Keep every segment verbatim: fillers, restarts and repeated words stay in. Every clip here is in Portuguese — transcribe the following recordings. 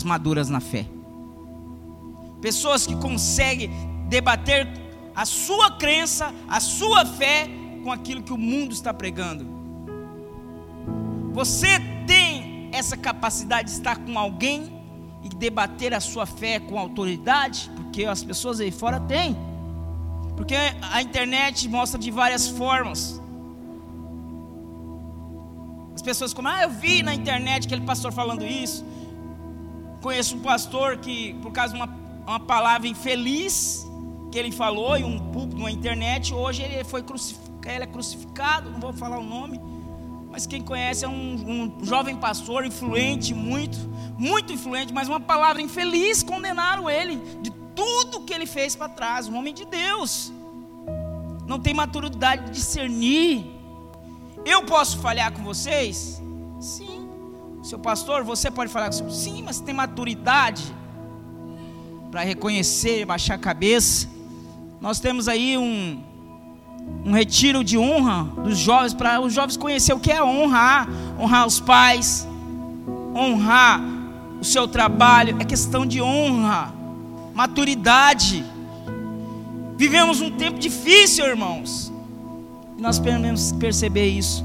maduras na fé. Pessoas que conseguem debater a sua crença, a sua fé com aquilo que o mundo está pregando. Você tem essa capacidade de estar com alguém e debater a sua fé com autoridade? Porque as pessoas aí fora têm. Porque a internet mostra de várias formas. As pessoas como, ah, eu vi na internet aquele pastor falando isso. Conheço um pastor que, por causa de uma, uma palavra infeliz que ele falou em um púlpito na internet, hoje ele foi crucificado, ele é crucificado, não vou falar o nome, mas quem conhece é um, um jovem pastor influente, muito, muito influente, mas uma palavra infeliz, condenaram ele de tudo que ele fez para trás. Um homem de Deus não tem maturidade de discernir. Eu posso falhar com vocês? Sim. Seu pastor, você pode falar com você? Sim, mas tem maturidade para reconhecer, baixar a cabeça. Nós temos aí um, um retiro de honra dos jovens, para os jovens conhecer o que é honrar. Honrar os pais, honrar o seu trabalho, é questão de honra, maturidade. Vivemos um tempo difícil, irmãos, e nós podemos perceber isso.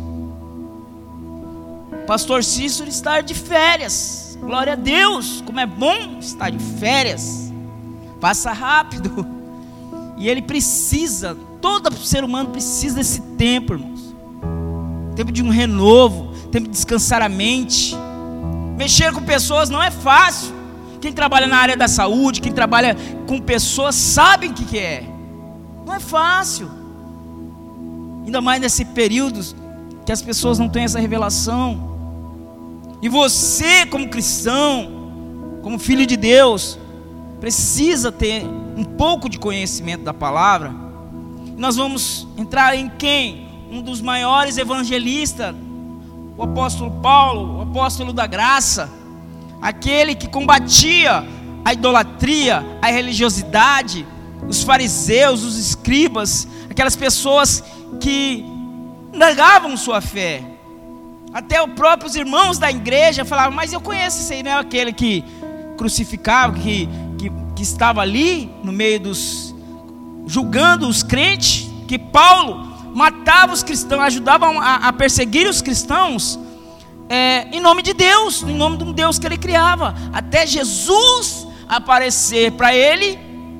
Pastor Cícero está de férias, glória a Deus, como é bom estar de férias, passa rápido, e ele precisa, todo ser humano precisa desse tempo, irmãos, tempo de um renovo, tempo de descansar a mente. Mexer com pessoas não é fácil. Quem trabalha na área da saúde, quem trabalha com pessoas, sabem o que, que é, não é fácil, ainda mais nesse período que as pessoas não têm essa revelação. E você, como cristão, como filho de Deus, precisa ter um pouco de conhecimento da palavra. E nós vamos entrar em quem? Um dos maiores evangelistas, o apóstolo Paulo, o apóstolo da graça, aquele que combatia a idolatria, a religiosidade, os fariseus, os escribas, aquelas pessoas que negavam sua fé. Até os próprios irmãos da igreja falavam, mas eu conheço esse aí, não é aquele que crucificava, que, que, que estava ali no meio dos, julgando os crentes, que Paulo matava os cristãos, ajudava a, a perseguir os cristãos, é, em nome de Deus, em nome de um Deus que ele criava, até Jesus aparecer para ele,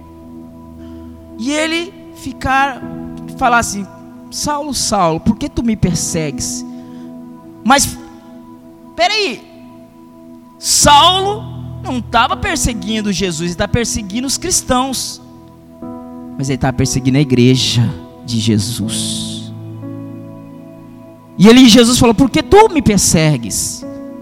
e ele ficar, falar assim, Saulo, Saulo, por que tu me persegues? Mas, peraí, Saulo não estava perseguindo Jesus, ele está perseguindo os cristãos, mas ele estava perseguindo a igreja de Jesus. E ele, Jesus falou, por que tu me persegues?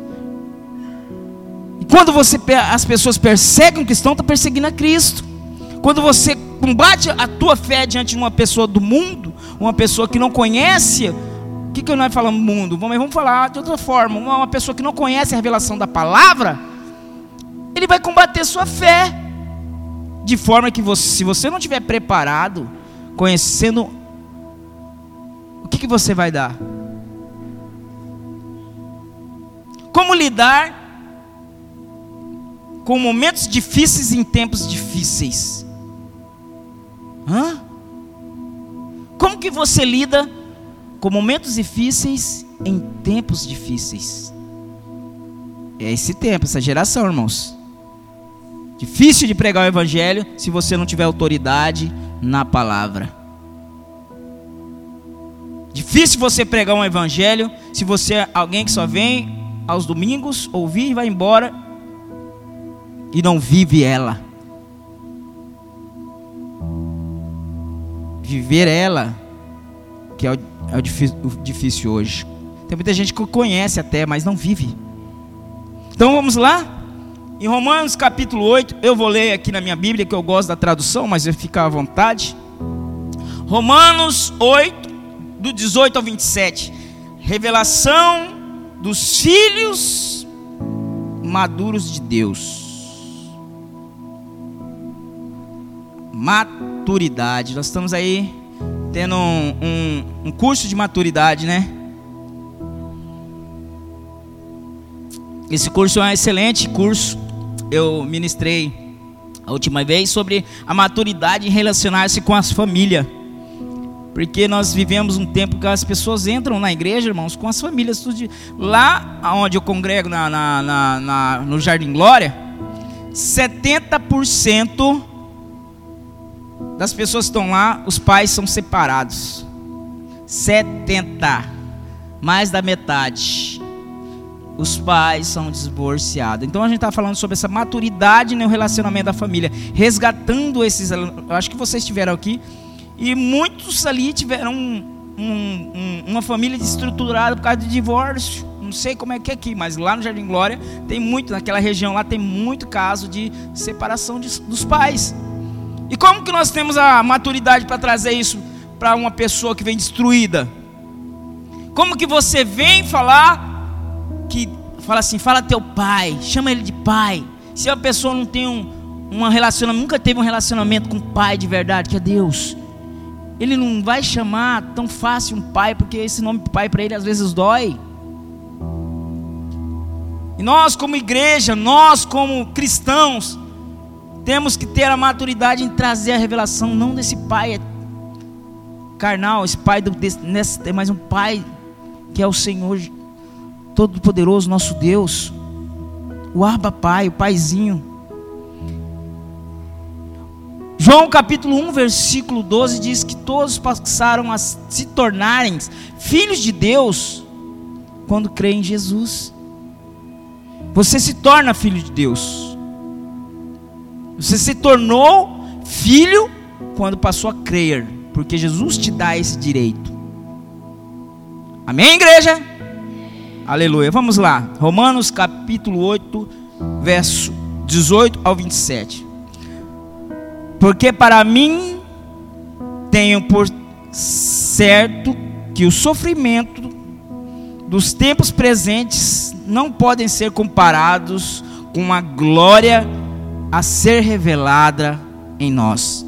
E quando você, as pessoas perseguem um cristão, está perseguindo a Cristo. Quando você combate a tua fé diante de uma pessoa do mundo, uma pessoa que não conhece, o que, que nós falamos mundo? Vamos, vamos falar de outra forma, uma, uma pessoa que não conhece a revelação da palavra, ele vai combater sua fé, de forma que você, se você não estiver preparado, conhecendo, o que, que você vai dar? Como lidar com momentos difíceis em tempos difíceis? Hã? Como que você lida com momentos difíceis em tempos difíceis? É esse tempo, essa geração, irmãos. Difícil de pregar o evangelho se você não tiver autoridade na palavra. Difícil você pregar um evangelho se você é alguém que só vem aos domingos, ouvir e vai embora e não vive ela. Viver ela, que é o, é o, difícil, o difícil hoje. Tem muita gente que conhece até, mas não vive. Então vamos lá? Em Romanos capítulo oito, eu vou ler aqui na minha Bíblia, que eu gosto da tradução, mas eu fico à vontade. Romanos oito, do dezoito ao vinte e sete. Revelação dos filhos maduros de Deus. Maturidade. Nós estamos aí tendo um, um, um curso de maturidade, né? Esse curso é um excelente curso. eu ministrei a última vez sobre a maturidade em relacionar-se com as famílias. Porque nós vivemos um tempo que as pessoas entram na igreja, irmãos, com as famílias. Tudo de... Lá onde eu congrego, na, na, na, na, no Jardim Glória, setenta por cento das pessoas que estão lá, os pais são separados. setenta por cento, mais da metade. Os pais são divorciados. Então a gente está falando sobre essa maturidade no relacionamento da família, resgatando esses. Eu acho que vocês estiveram aqui. E muitos ali tiveram um, um, um, uma família desestruturada por causa de divórcio. Não sei como é que é aqui, mas lá no Jardim Glória tem muito, naquela região lá tem muito caso de separação de, dos pais. E como que nós temos a maturidade para trazer isso para uma pessoa que vem destruída? Como que você vem falar, que fala assim, fala teu pai, chama ele de pai. Se a pessoa não tem um, um relacionamento, nunca teve um relacionamento com o pai de verdade, que é Deus, ele não vai chamar tão fácil um pai, porque esse nome pai para ele às vezes dói. E nós como igreja, nós como cristãos, temos que ter a maturidade em trazer a revelação, não desse pai carnal, esse pai do, desse, nesse, mas um pai que é o Senhor Todo-Poderoso, nosso Deus, o Abba Pai, o paizinho. João capítulo um, versículo doze diz que todos passaram a se tornarem filhos de Deus quando creem em Jesus. Você se torna filho de Deus. Você se tornou filho quando passou a crer, porque Jesus te dá esse direito. Amém, igreja? Aleluia. Vamos lá. Romanos capítulo oito, verso dezoito ao vinte e sete. Porque para mim tenho por certo que o sofrimento dos tempos presentes não podem ser comparados com a glória a ser revelada em nós.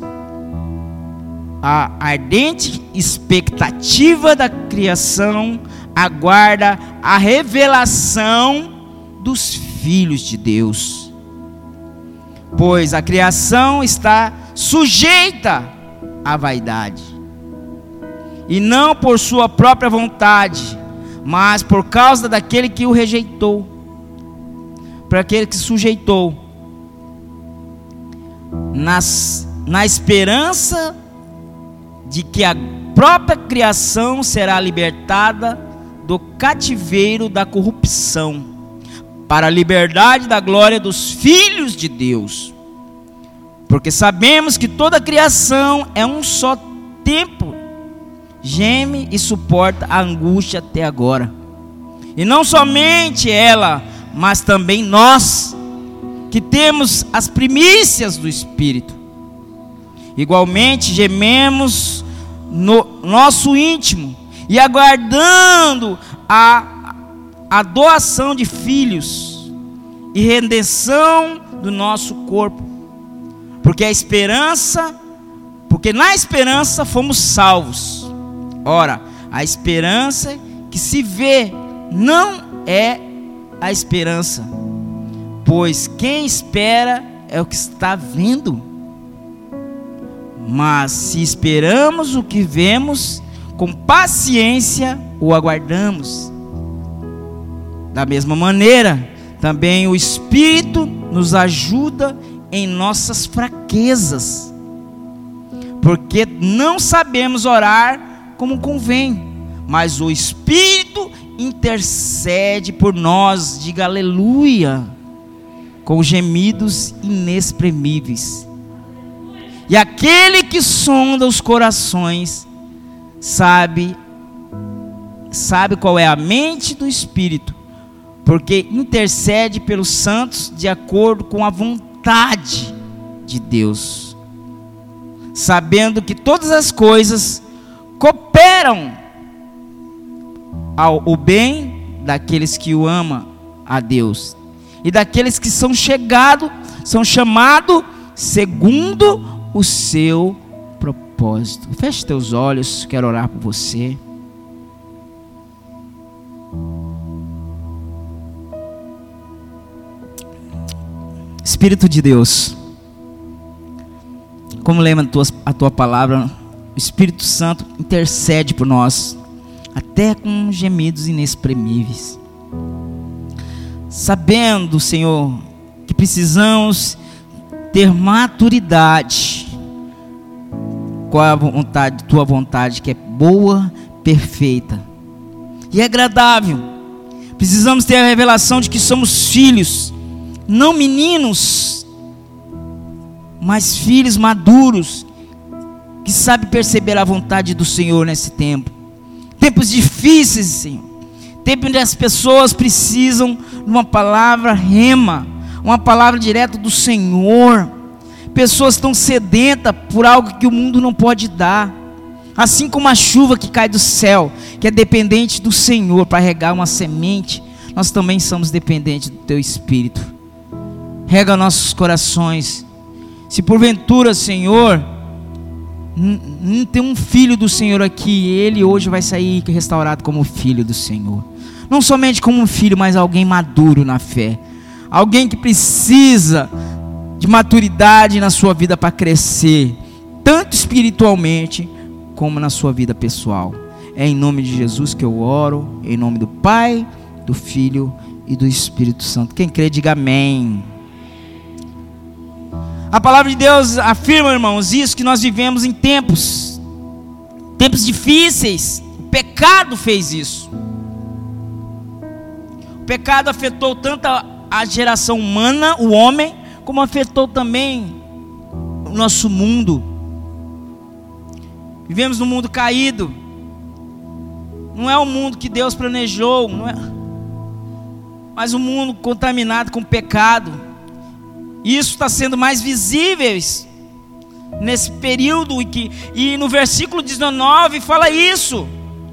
A ardente expectativa da criação aguarda a revelação dos filhos de Deus. Pois a criação está sujeita à vaidade, e não por sua própria vontade, mas por causa daquele que o rejeitou, para aquele que sujeitou, nas, na esperança de que a própria criação será libertada do cativeiro da corrupção, para a liberdade da glória dos filhos de Deus. Porque sabemos que toda a criação é um só tempo, geme e suporta a angústia até agora. E não somente ela, mas também nós, que temos as primícias do Espírito, igualmente gememos no nosso íntimo, e aguardando a, a doação de filhos e redenção do nosso corpo. Porque a esperança, porque na esperança fomos salvos. Ora, a esperança que se vê não é a esperança, pois quem espera é o que está vendo. Mas se esperamos o que vemos, com paciência o aguardamos. Da mesma maneira, também o Espírito nos ajuda em nossas fraquezas, porque não sabemos orar como convém, mas o Espírito intercede por nós, diga aleluia, com gemidos inexprimíveis. E aquele que sonda os corações sabe, sabe qual é a mente do Espírito, porque intercede pelos santos de acordo com a vontade de Deus, sabendo que todas as coisas cooperam ao o bem daqueles que o amam a Deus e daqueles que são chegados, são chamados segundo o seu propósito. Feche teus olhos, quero orar por você. Espírito de Deus, como lembra a tua, a tua palavra, o Espírito Santo intercede por nós, até com gemidos inexprimíveis, sabendo, Senhor, que precisamos ter maturidade com a vontade, tua vontade, que é boa, perfeita e agradável. Precisamos ter a revelação de que somos filhos, não meninos, mas filhos maduros, que sabem perceber a vontade do Senhor nesse tempo. Tempos difíceis, Senhor. Tempos onde as pessoas precisam de uma palavra rema, uma palavra direta do Senhor. Pessoas estão sedentas por algo que o mundo não pode dar. Assim como a chuva que cai do céu, que é dependente do Senhor para regar uma semente, nós também somos dependentes do Teu Espírito. Rega nossos corações. Se porventura, Senhor, não tem um filho do Senhor aqui, ele hoje vai sair restaurado como filho do Senhor. Não somente como um filho, mas alguém maduro na fé. Alguém que precisa de maturidade na sua vida para crescer, tanto espiritualmente como na sua vida pessoal. É em nome de Jesus que eu oro, em nome do Pai, do Filho e do Espírito Santo. Quem crê, diga amém. A palavra de Deus afirma, irmãos, isso, que nós vivemos em tempos, tempos difíceis. O pecado fez isso. O pecado afetou tanto a, a geração humana, o homem, como afetou também o nosso mundo. Vivemos num mundo caído. Não é o mundo que Deus planejou, não é, mas um mundo contaminado com pecado. Isso está sendo mais visível nesse período, e, que, e no versículo dezenove fala isso.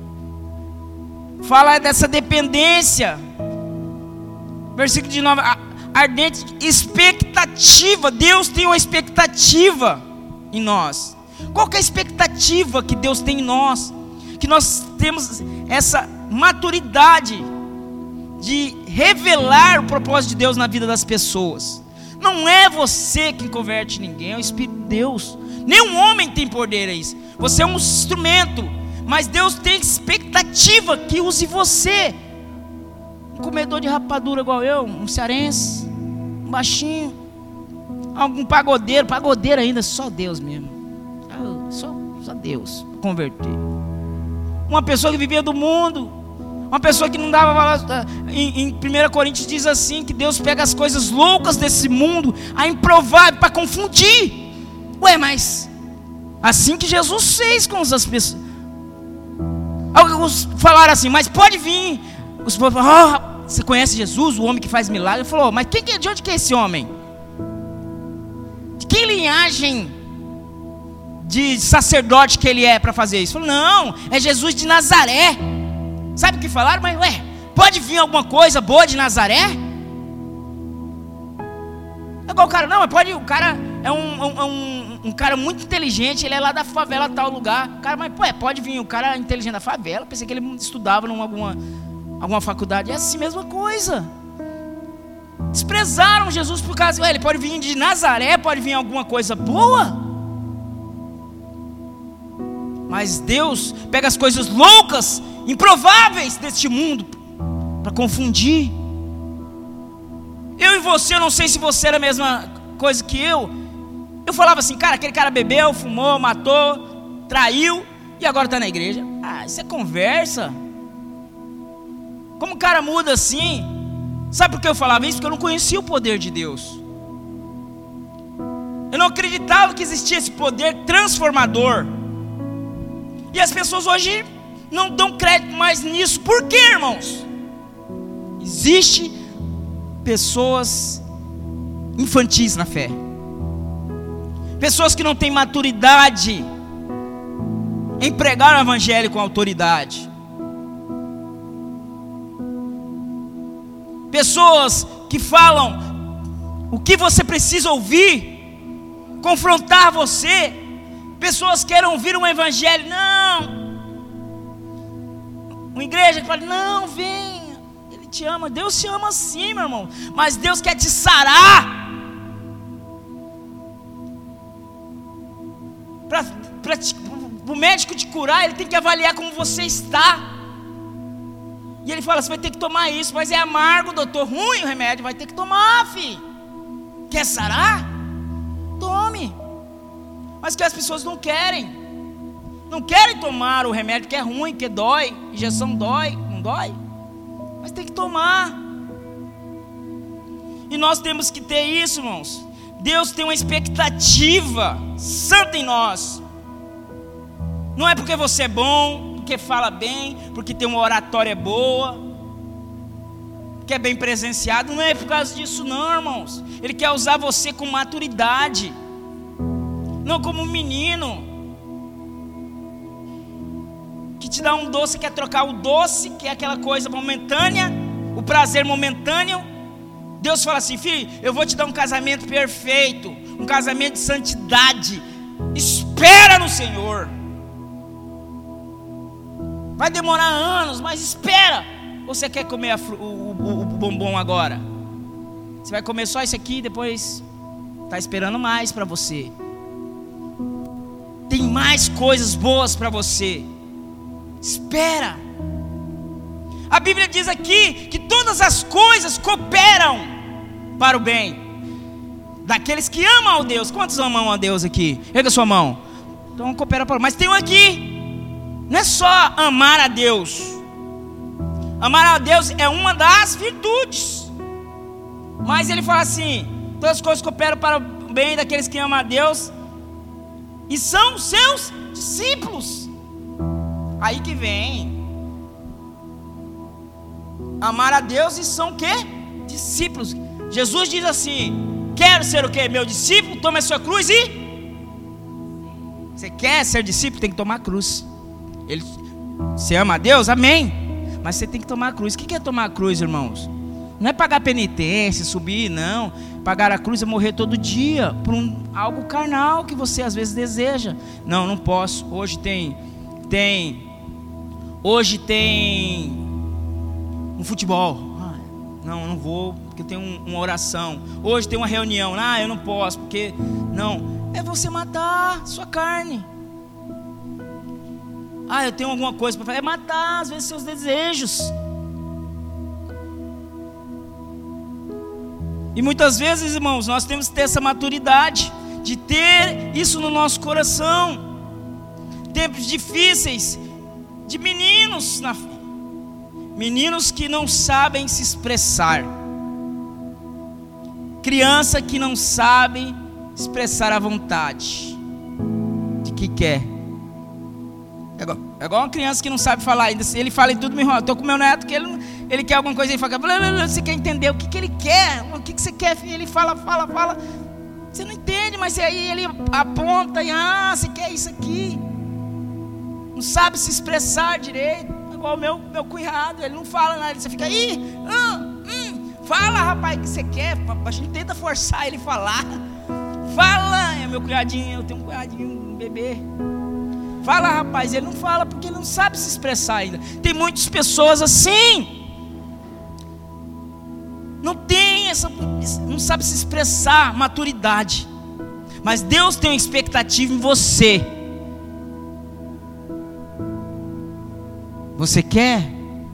Fala dessa dependência. Versículo dezenove, a ardente expectativa. Deus tem uma expectativa em nós. Qual que é a expectativa que Deus tem em nós? Que nós temos essa maturidade de revelar o propósito de Deus na vida das pessoas. Não é você quem converte ninguém, é o Espírito de Deus. Nenhum homem tem poder a isso. Você é um instrumento, mas Deus tem expectativa que use você. Um comedor de rapadura igual eu, um cearense, um baixinho, algum pagodeiro, pagodeiro ainda, só Deus mesmo. Só, só Deus para converter. Uma pessoa que vivia do mundo, uma pessoa que não dava valor. Em, em primeira Coríntios diz assim, que Deus pega as coisas loucas desse mundo, a improvável, para confundir. Ué, mas assim que Jesus fez com as pessoas. Alguns falaram assim, mas pode vir. Os povos falaram, oh, você conhece Jesus, o homem que faz milagre? Ele falou, mas quem, de onde que é esse homem? De que linhagem de sacerdote que ele é para fazer isso? Falou, não, é Jesus de Nazaré. Sabe o que falaram? Mas ué, pode vir alguma coisa boa de Nazaré? É igual o cara, não, mas pode, o cara é um, um, um, um cara muito inteligente, ele é lá da favela, tal lugar. O cara, mas ué, pode vir, o cara é inteligente da favela. Pensei que ele estudava em alguma, alguma faculdade. É assim, mesma coisa. Desprezaram Jesus por causa, ué, ele pode vir de Nazaré, pode vir alguma coisa boa. Mas Deus pega as coisas loucas, improváveis deste mundo, para confundir. Eu e você, eu não sei se você era a mesma coisa que eu. Eu falava assim, cara, aquele cara bebeu, fumou, matou, traiu, e agora está na igreja. Ah, isso é conversa. Como o cara muda assim? Sabe por que eu falava isso? Porque eu não conhecia o poder de Deus. Eu não acreditava que existia esse poder transformador. E as pessoas hoje não dão crédito mais nisso. Por quê, irmãos? Existem pessoas infantis na fé. Pessoas que não têm maturidade em pregar o evangelho com autoridade. Pessoas que falam o que você precisa ouvir, confrontar você. Pessoas querem ouvir um evangelho, não. Uma igreja que fala, não, venha, Ele te ama. Deus te ama sim, meu irmão. Mas Deus quer te sarar. para o médico te curar, ele tem que avaliar como você está. E ele fala, você vai ter que tomar isso, mas é amargo, doutor, ruim o remédio, vai ter que tomar, filho. Quer sarar? Tome. Mas que as pessoas não querem. Não querem tomar o remédio que é ruim, que dói. Injeção dói, não dói? Mas tem que tomar. E nós temos que ter isso, irmãos. Deus tem uma expectativa santa em nós. Não é porque você é bom, porque fala bem, porque tem uma oratória boa, que é bem presenciado. Não é por causa disso não, irmãos. Ele quer usar você com maturidade, não como um menino que te dá um doce, quer trocar o doce, que é aquela coisa momentânea, o prazer momentâneo. Deus fala assim, filho, eu vou te dar um casamento perfeito, um casamento de santidade. Espera no Senhor. Vai demorar anos, mas espera. Ou você quer comer a, o, o, o bombom agora? Você vai comer só isso aqui e depois está esperando mais para você. Tem mais coisas boas para você. Espera. A Bíblia diz aqui que todas as coisas cooperam para o bem daqueles que amam a Deus. Quantos amam a Deus aqui? Erga sua mão. Então coopera para o bem. Mas tem um aqui. Não é só amar a Deus. Amar a Deus é uma das virtudes. Mas ele fala assim, todas as coisas cooperam para o bem daqueles que amam a Deus e são seus discípulos. Aí que vem. Amar a Deus e são o quê? Discípulos. Jesus diz assim, quero ser o quê? Meu discípulo, tome a sua cruz e... Você quer ser discípulo, tem que tomar a cruz. Ele, você ama a Deus? Amém. Mas você tem que tomar a cruz. O que é tomar a cruz, irmãos? Não é pagar penitência, subir, não. Pagar a cruz é morrer todo dia por um, algo carnal que você às vezes deseja. Não, não posso. Hoje tem, tem, hoje tem um futebol. Ah, não, eu não vou, porque tem um, uma oração. Hoje tem uma reunião. Ah, eu não posso, porque não. É você matar sua carne. Ah, eu tenho alguma coisa para fazer. É matar, às vezes, seus desejos. E muitas vezes, irmãos, nós temos que ter essa maturidade de ter isso no nosso coração. Tempos difíceis de meninos, na... meninos que não sabem se expressar. Criança que não sabe expressar a vontade de que quer. É igual, é igual uma criança que não sabe falar ainda. Ele fala em tudo, me enrola. Estou com meu neto que ele, ele quer alguma coisa, ele fala, blá, blá, blá, você quer entender o que, que ele quer? O que, que você quer? Ele fala, fala, fala. Você não entende, mas aí ele aponta e, ah, você quer isso aqui. Não sabe se expressar direito. É igual o meu, meu cunhado, ele não fala nada. Você fica, ih, hum, hum, fala, rapaz, o que você quer? A gente tenta forçar ele a falar. Fala, é meu cunhadinho, eu tenho um cunhadinho, um bebê. Fala, rapaz, ele não fala porque ele não sabe se expressar ainda. Tem muitas pessoas assim, não tem essa, não sabe se expressar, maturidade. Mas Deus tem uma expectativa em você. Você quer?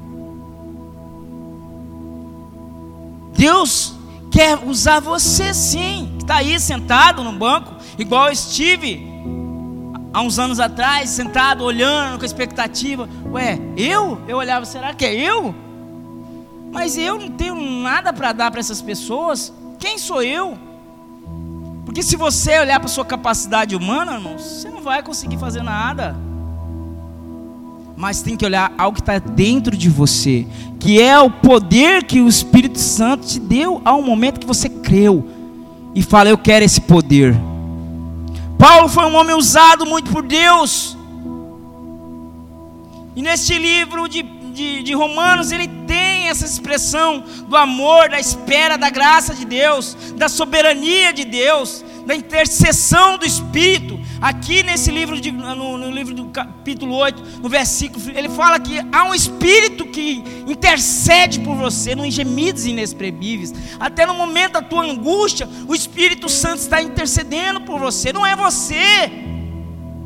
Deus quer usar você sim. Está aí sentado no banco, igual eu estive há uns anos atrás, sentado, olhando com expectativa. Ué, eu? Eu olhava, será que é eu? Mas eu não tenho nada para dar para essas pessoas. Quem sou eu? Porque se você olhar para a sua capacidade humana, irmãos, você não vai conseguir fazer nada. Mas tem que olhar algo que está dentro de você, que é o poder que o Espírito Santo te deu ao momento que você creu e fala, eu quero esse poder. Paulo foi um homem usado muito por Deus. E neste livro de, de, de Romanos, ele tem essa expressão do amor, da espera, da graça de Deus, da soberania de Deus, da intercessão do Espírito. Aqui nesse livro, de, no, no livro do capítulo oito, no versículo, ele fala que há um Espírito que intercede por você, em gemidos inexprimíveis. Até no momento da tua angústia, o Espírito Santo está intercedendo por você. Não é você,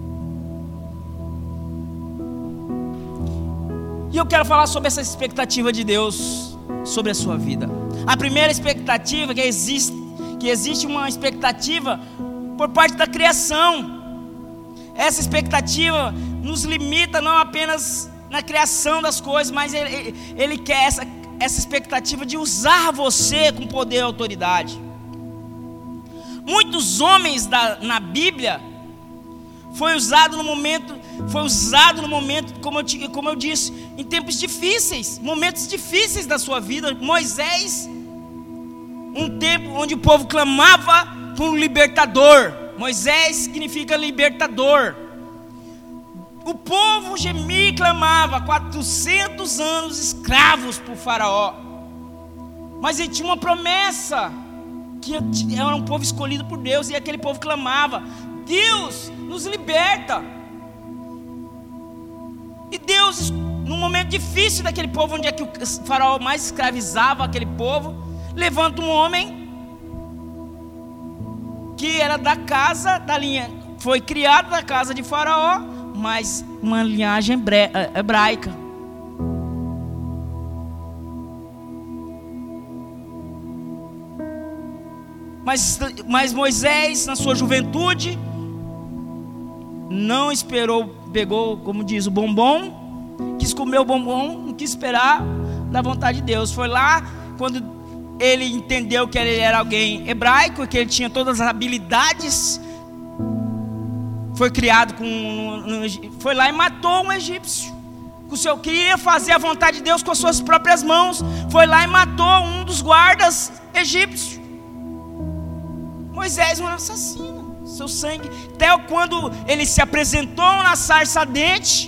E eu quero falar sobre essa expectativa de Deus sobre a sua vida. A primeira expectativa que existe, que existe uma expectativa por parte da criação. Essa expectativa nos limita não apenas na criação das coisas, mas ele, ele quer essa, essa expectativa de usar você com poder e autoridade. Muitos homens da, na Bíblia foi usado no momento, foi usado no momento, como eu, como eu disse, em tempos difíceis, momentos difíceis da sua vida. Moisés, um tempo onde o povo clamava por um libertador. Moisés significa libertador. O povo gemia e clamava, quatrocentos anos escravos por Faraó. Mas ele tinha uma promessa, que era um povo escolhido por Deus, e aquele povo clamava: Deus nos liberta. E Deus, num momento difícil daquele povo, onde é que o Faraó mais escravizava aquele povo, levanta um homem que era da casa, da linha, foi criado da casa de Faraó, mas uma linhagem hebraica. Mas, mas Moisés, na sua juventude, não esperou, pegou, como diz, o bombom, quis comer o bombom, não quis esperar da vontade de Deus. Foi lá, quando ele entendeu que ele era alguém hebraico, que ele tinha todas as habilidades, foi criado com, foi lá e matou um egípcio. O seu, queria fazer a vontade de Deus com as suas próprias mãos, foi lá e matou um dos guardas egípcios. Moisés era um assassino, seu sangue, até quando ele se apresentou na sarça ardente,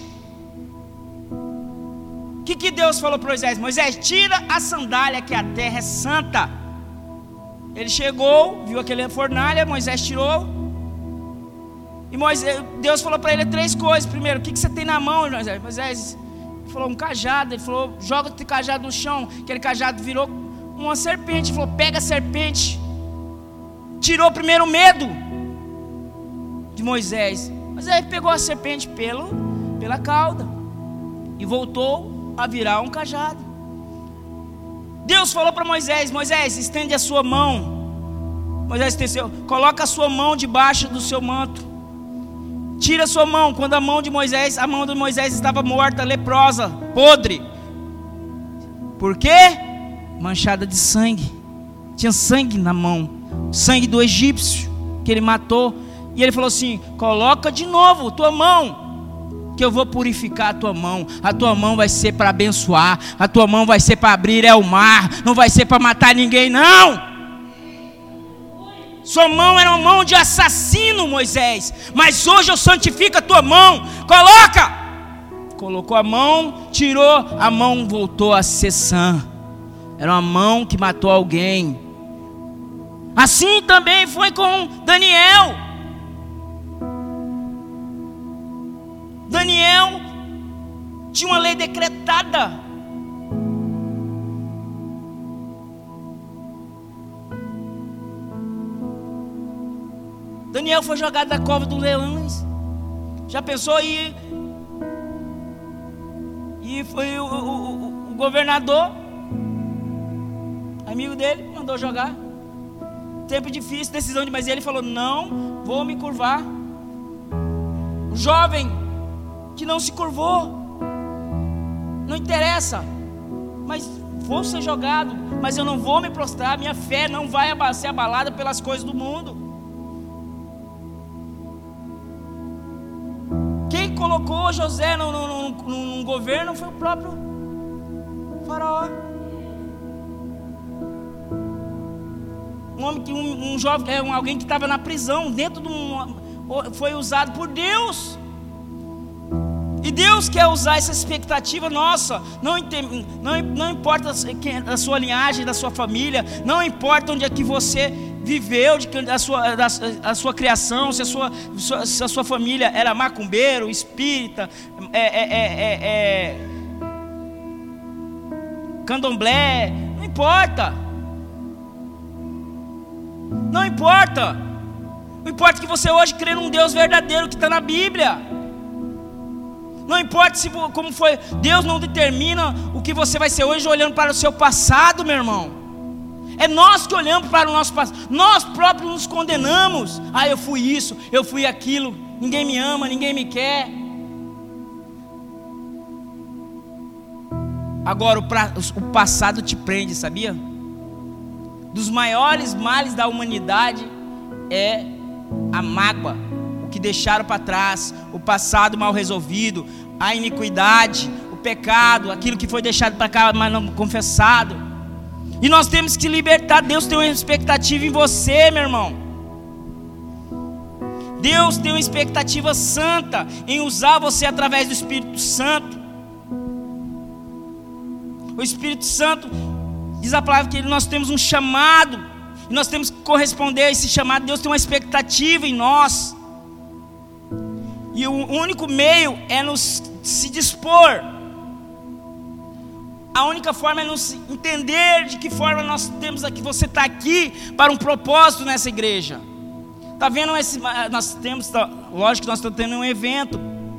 o que, que Deus falou para Moisés? Moisés, tira a sandália, que a terra é santa. Ele chegou, viu aquela fornalha, Moisés tirou, e Moisés, Deus falou para ele três coisas. Primeiro, o que, que você tem na mão, Moisés? Moisés falou, um cajado. Ele falou, joga o cajado no chão. Aquele cajado virou uma serpente. Ele falou, pega a serpente. Tirou primeiro o medo de Moisés. Moisés pegou a serpente pelo, pela cauda e voltou a virar um cajado. Deus falou para Moisés, Moisés, estende a sua mão. Moisés estendeu, coloca a sua mão debaixo do seu manto. Tira a sua mão. Quando a mão de Moisés, a mão de Moisés estava morta, leprosa, podre. Por quê? Manchada de sangue. Tinha sangue na mão, sangue do egípcio que ele matou. E ele falou assim, coloca de novo tua mão, que eu vou purificar a tua mão. A tua mão vai ser para abençoar, a tua mão vai ser para abrir é o mar, não vai ser para matar ninguém, não. Sua mão era uma mão de assassino, Moisés, mas hoje eu santifico a tua mão. Coloca. Colocou a mão, tirou, a mão voltou a ser sã. Era uma mão que matou alguém. Assim também foi com Daniel. Daniel tinha uma lei decretada. Daniel foi jogado da cova dos leões. Já pensou em E foi o, o, o, o governador, amigo dele, mandou jogar. Tempo difícil, decisão de, mas ele falou, não vou me curvar. O jovem que não se curvou, não interessa, mas vou ser jogado, mas eu não vou me prostrar. Minha fé não vai ser abalada pelas coisas do mundo. Quem colocou José no, no, no, no governo foi o próprio Faraó. Um homem que um, um jovem, é, um, alguém que estava na prisão, dentro de um, foi usado por Deus. E Deus quer usar essa expectativa nossa. Não, não, não importa a sua linhagem, da sua família, não importa onde é que você viveu, de, da, sua, da a sua criação, se a sua, se a sua família era macumbeiro, espírita, é, é, é, é, candomblé, não importa. Não importa. Não importa que você hoje crê num Deus verdadeiro que está na Bíblia. Não importa se, como foi, Deus não determina o que você vai ser hoje olhando para o seu passado, meu irmão. É nós que olhamos para o nosso passado. Nós próprios nos condenamos. Ah, eu fui isso, eu fui aquilo. Ninguém me ama, ninguém me quer. Agora o, pra, o passado te prende, sabia? Dos maiores males da humanidade é a mágoa, o que deixaram para trás, o passado mal resolvido, a iniquidade, o pecado, aquilo que foi deixado para cá, mas não confessado. E nós temos que libertar. Deus tem uma expectativa em você, meu irmão. Deus tem uma expectativa santa em usar você através do Espírito Santo. O Espírito Santo, diz a palavra que nós temos um chamado, e nós temos que corresponder a esse chamado. Deus tem uma expectativa em nós, e o único meio é nos se dispor. A única forma é nos entender de que forma nós temos aqui. Você está aqui para um propósito nessa igreja. Está vendo esse, nós temos, tá, lógico que nós estamos tendo um evento,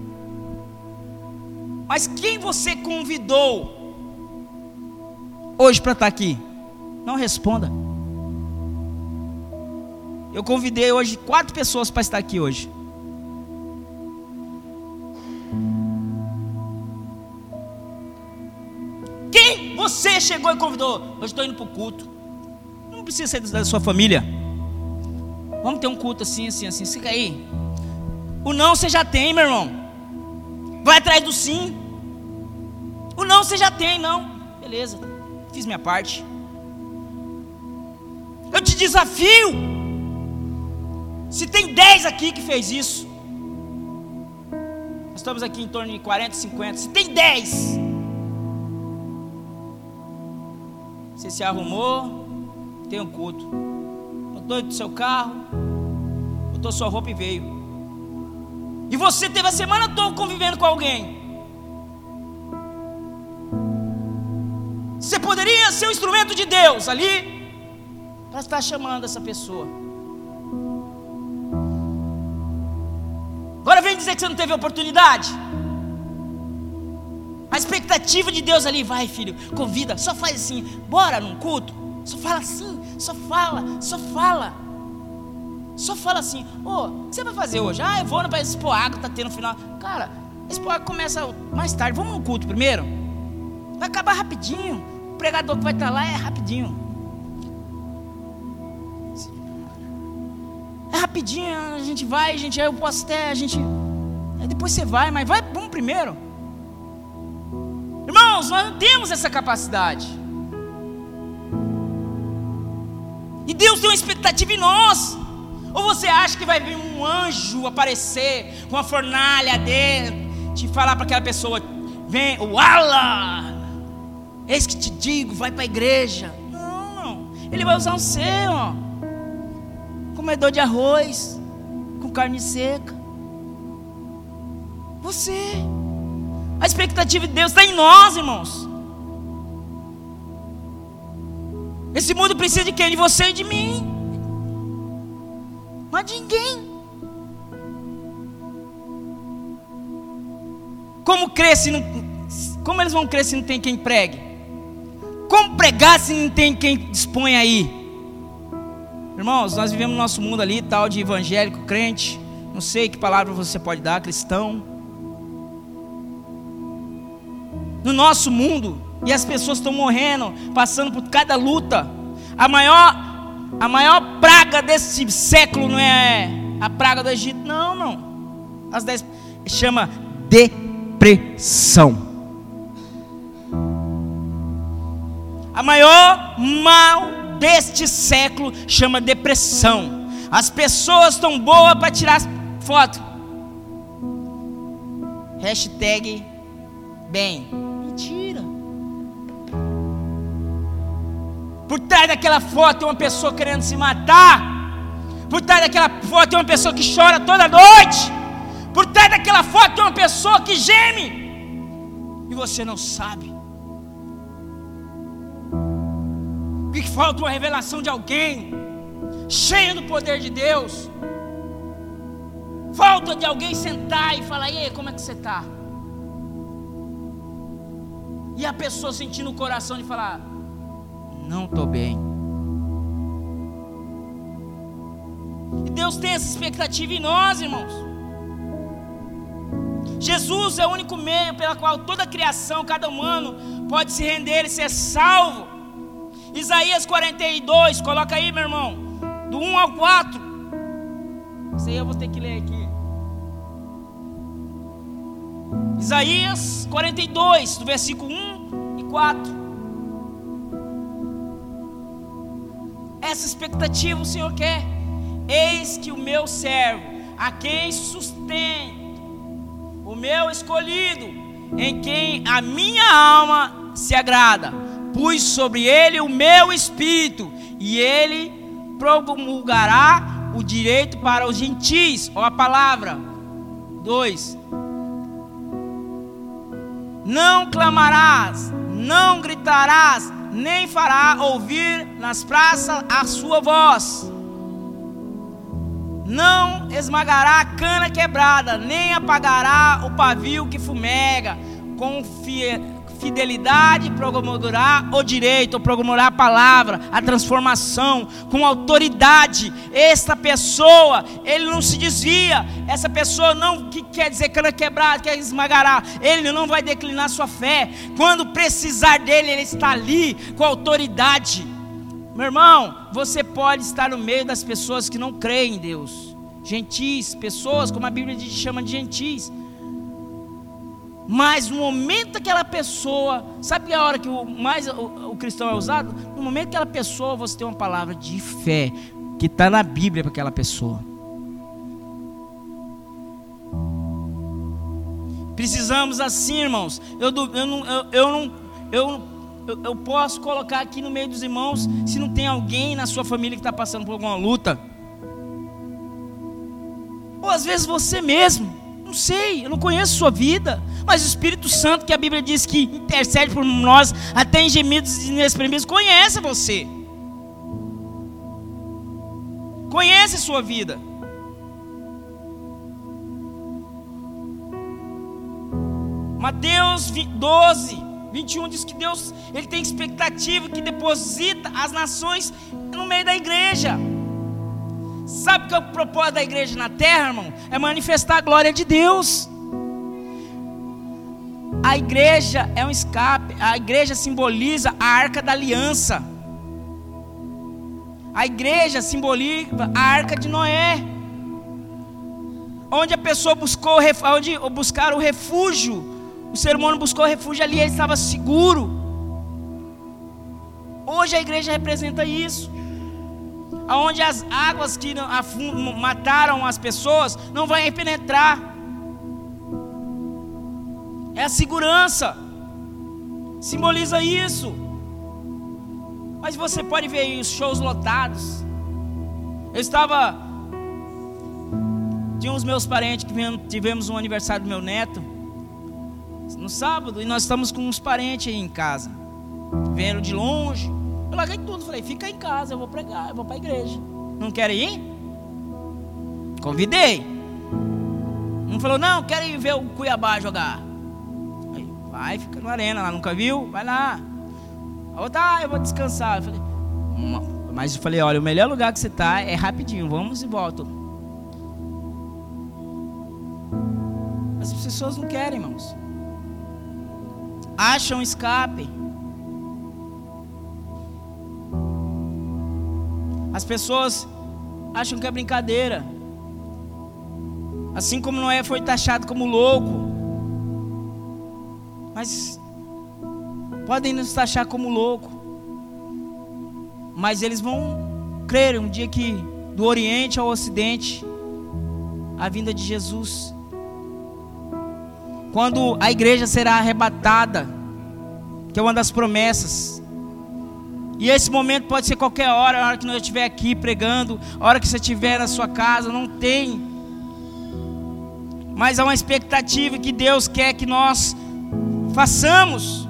mas quem você convidou hoje para estar aqui? Não responda. Eu convidei hoje quatro pessoas para estar aqui hoje. Quem você chegou e convidou? Hoje estou indo para o culto. Não precisa ser da sua família. Vamos ter um culto assim, assim, assim. Fica aí. O não você já tem, meu irmão. Vai atrás do sim. O não você já tem, não. Beleza, fiz minha parte. Eu te desafio. Se tem dez aqui que fez isso, nós estamos aqui em torno de quarenta, cinquenta. Se tem dez, você se arrumou, tem um culto, botou do seu carro, botou sua roupa e veio. E você teve a semana toda convivendo com alguém. Você poderia ser um instrumento de Deus ali para estar chamando essa pessoa. Agora vem dizer que você não teve oportunidade. A expectativa de Deus ali, vai filho, convida, só faz assim, bora num culto, só fala assim, só fala, só fala, só fala assim, ô, oh, o que você vai fazer hoje? Ah, eu vou para esse Expoagro que está tendo no final. Cara, esse Expoagro começa mais tarde, vamos no culto primeiro? Vai acabar rapidinho, o pregador que vai estar lá é rapidinho. É rapidinho, a gente vai, a gente, eu posso até, a gente, depois você vai, mas vai, vamos primeiro. Irmãos, nós não temos essa capacidade. E Deus tem uma expectativa em nós. Ou você acha que vai vir um anjo aparecer com uma fornalha dentro, te falar para aquela pessoa, vem, uala, eis que te digo, vai para a igreja. Não, não, ele vai usar você, ó, comedor de arroz, com carne seca. Você. A expectativa de Deus está em nós, irmãos. Esse mundo precisa de quem? De você e de mim. Mas de ninguém. Como crer se não, como eles vão crer se não tem quem pregue? Como pregar se não tem quem dispõe aí? Irmãos, nós vivemos no nosso mundo ali, tal de evangélico, crente, não sei que palavra você pode dar, cristão. No nosso mundo, e as pessoas estão morrendo, passando por cada luta. A maior, a maior praga desse século não é a praga do Egito, não, não. As dez chama depressão. A maior mal deste século chama depressão. As pessoas estão boas para tirar foto. Hashtag bem. Mentira. Por trás daquela foto tem uma pessoa querendo se matar. Por trás daquela foto tem uma pessoa que chora toda noite. Por trás daquela foto tem uma pessoa que geme. E você não sabe. Porque falta uma revelação de alguém cheio do poder de Deus. Falta de alguém sentar e falar, e aí, como é que você está? E a pessoa sentindo o coração de falar: não estou bem. E Deus tem essa expectativa em nós, irmãos. Jesus é o único meio pela qual toda a criação, cada humano pode se render e ser salvo. Isaías quarenta e dois, coloca aí, meu irmão, do um ao quatro. Isso aí eu vou ter que ler aqui. Isaías quarenta e dois, do versículo um e quatro. Essa expectativa o Senhor quer. Eis que o meu servo, a quem sustento, o meu escolhido, em quem a minha alma se agrada, pus sobre ele o meu espírito, e ele promulgará o direito para os gentis. Ó a palavra dois. Não clamarás, não gritarás, nem fará ouvir nas praças a sua voz. Não esmagará a cana quebrada, nem apagará o pavio que fumega. Com fidelidade promulgará o direito, promulgará a palavra, a transformação, com autoridade. Esta pessoa, ele não se desvia. Essa pessoa não que quer dizer cana quebrada, quer esmagará. Ele não vai declinar sua fé. Quando precisar dele, ele está ali com autoridade. Meu irmão, você pode estar no meio das pessoas que não creem em Deus, gentis, pessoas como a Bíblia diz, chama de gentis. Mas no momento que aquela pessoa, sabe a hora que o, mais o, o cristão é usado? No momento que aquela pessoa, você tem uma palavra de fé que está na Bíblia para aquela pessoa. Precisamos assim, irmãos. Eu, eu não, eu, eu não, eu não Eu, eu posso colocar aqui no meio dos irmãos, se não tem alguém na sua família que está passando por alguma luta, ou às vezes você mesmo, não sei, eu não conheço sua vida, mas o Espírito Santo, que a Bíblia diz que intercede por nós até em gemidos inexprimíveis, conhece você, conhece sua vida. Mateus doze, vinte e um diz que Deus, Ele tem expectativa que deposita as nações no meio da igreja. Sabe o que é o propósito da igreja na terra, irmão? É manifestar a glória de Deus. A igreja é um escape. A igreja simboliza a arca da aliança. A igreja simboliza a arca de Noé, onde a pessoa buscou, onde buscaram o refúgio. O ser humano buscou refúgio ali, ele estava seguro. Hoje a igreja representa isso. Onde as águas que mataram as pessoas não vão penetrar. É a segurança. Simboliza isso. Mas você pode ver aí os shows lotados. Eu estava... Tinha uns meus parentes que tivemos um aniversário do meu neto no sábado, e nós estamos com uns parentes aí em casa. Vieram de longe. Eu larguei tudo, falei, fica em casa, eu vou pregar, eu vou para a igreja. Não querem ir? Convidei. Um falou, não, quero ir ver o Cuiabá jogar. Aí, vai, fica na arena lá, nunca viu? Vai lá. A outra, ah, eu vou descansar. Eu falei, mas eu falei, olha, o melhor lugar que você está é rapidinho, vamos e volta. As pessoas não querem, irmãos. Acham escape. As pessoas acham que é brincadeira. Assim como Noé foi taxado como louco, mas podem nos taxar como louco, mas eles vão crer um dia que do Oriente ao Ocidente a vinda de Jesus, quando a igreja será arrebatada, que é uma das promessas. E esse momento pode ser qualquer hora, a hora que nós estiver aqui pregando, a hora que você estiver na sua casa, não tem. Mas há uma expectativa que Deus quer que nós façamos.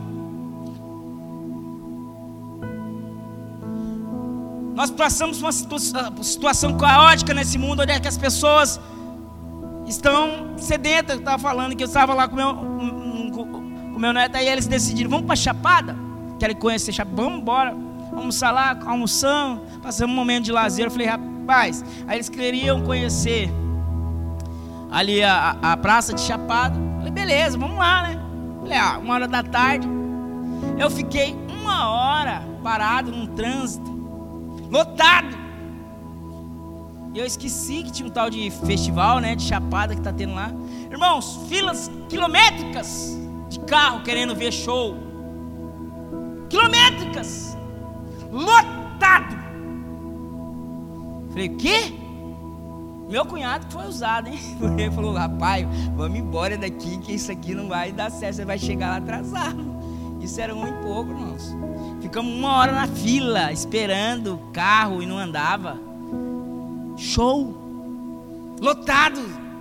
Nós passamos por uma situação caótica nesse mundo, onde é que as pessoas estão sedentas. Eu estava falando que eu estava lá com, meu, com com meu neto. Aí eles decidiram, vamos para Chapada? Querem conhecer Chapada? Vamos embora. Vamos almoçar lá, almoçamos, passamos um momento de lazer. Eu falei, rapaz, aí eles queriam conhecer ali a, a, a praça de Chapada. Eu falei, beleza, vamos lá, né? Falei, ah, uma hora da tarde. Eu fiquei uma hora parado num trânsito lotado. E eu esqueci que tinha um tal de festival, né, de Chapada que tá tendo lá. Irmãos, filas quilométricas de carro querendo ver show. Quilométricas. Lotado. Falei, o quê? Meu cunhado que foi usado, hein? Ele falou, rapaz, vamos embora daqui, que isso aqui não vai dar certo, você vai chegar lá atrasado. Isso era um e pouco, irmãos. Ficamos uma hora na fila, esperando o carro e não andava. Show. Lotado.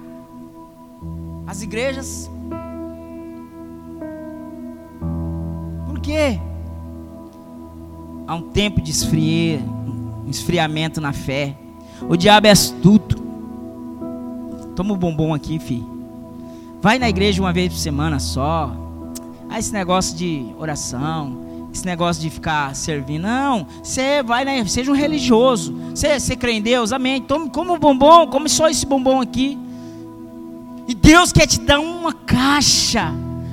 As igrejas. Por quê? Há um tempo de esfriar, um esfriamento na fé. O diabo é astuto. Toma o bombom aqui, filho. Vai na igreja uma vez por semana só. Ah, esse negócio de oração, esse negócio de ficar servindo. Não, você vai, né? Seja um religioso. Você, você crê em Deus, amém. Tome, come o bombom, come só esse bombom aqui. E Deus quer te dar uma caixa.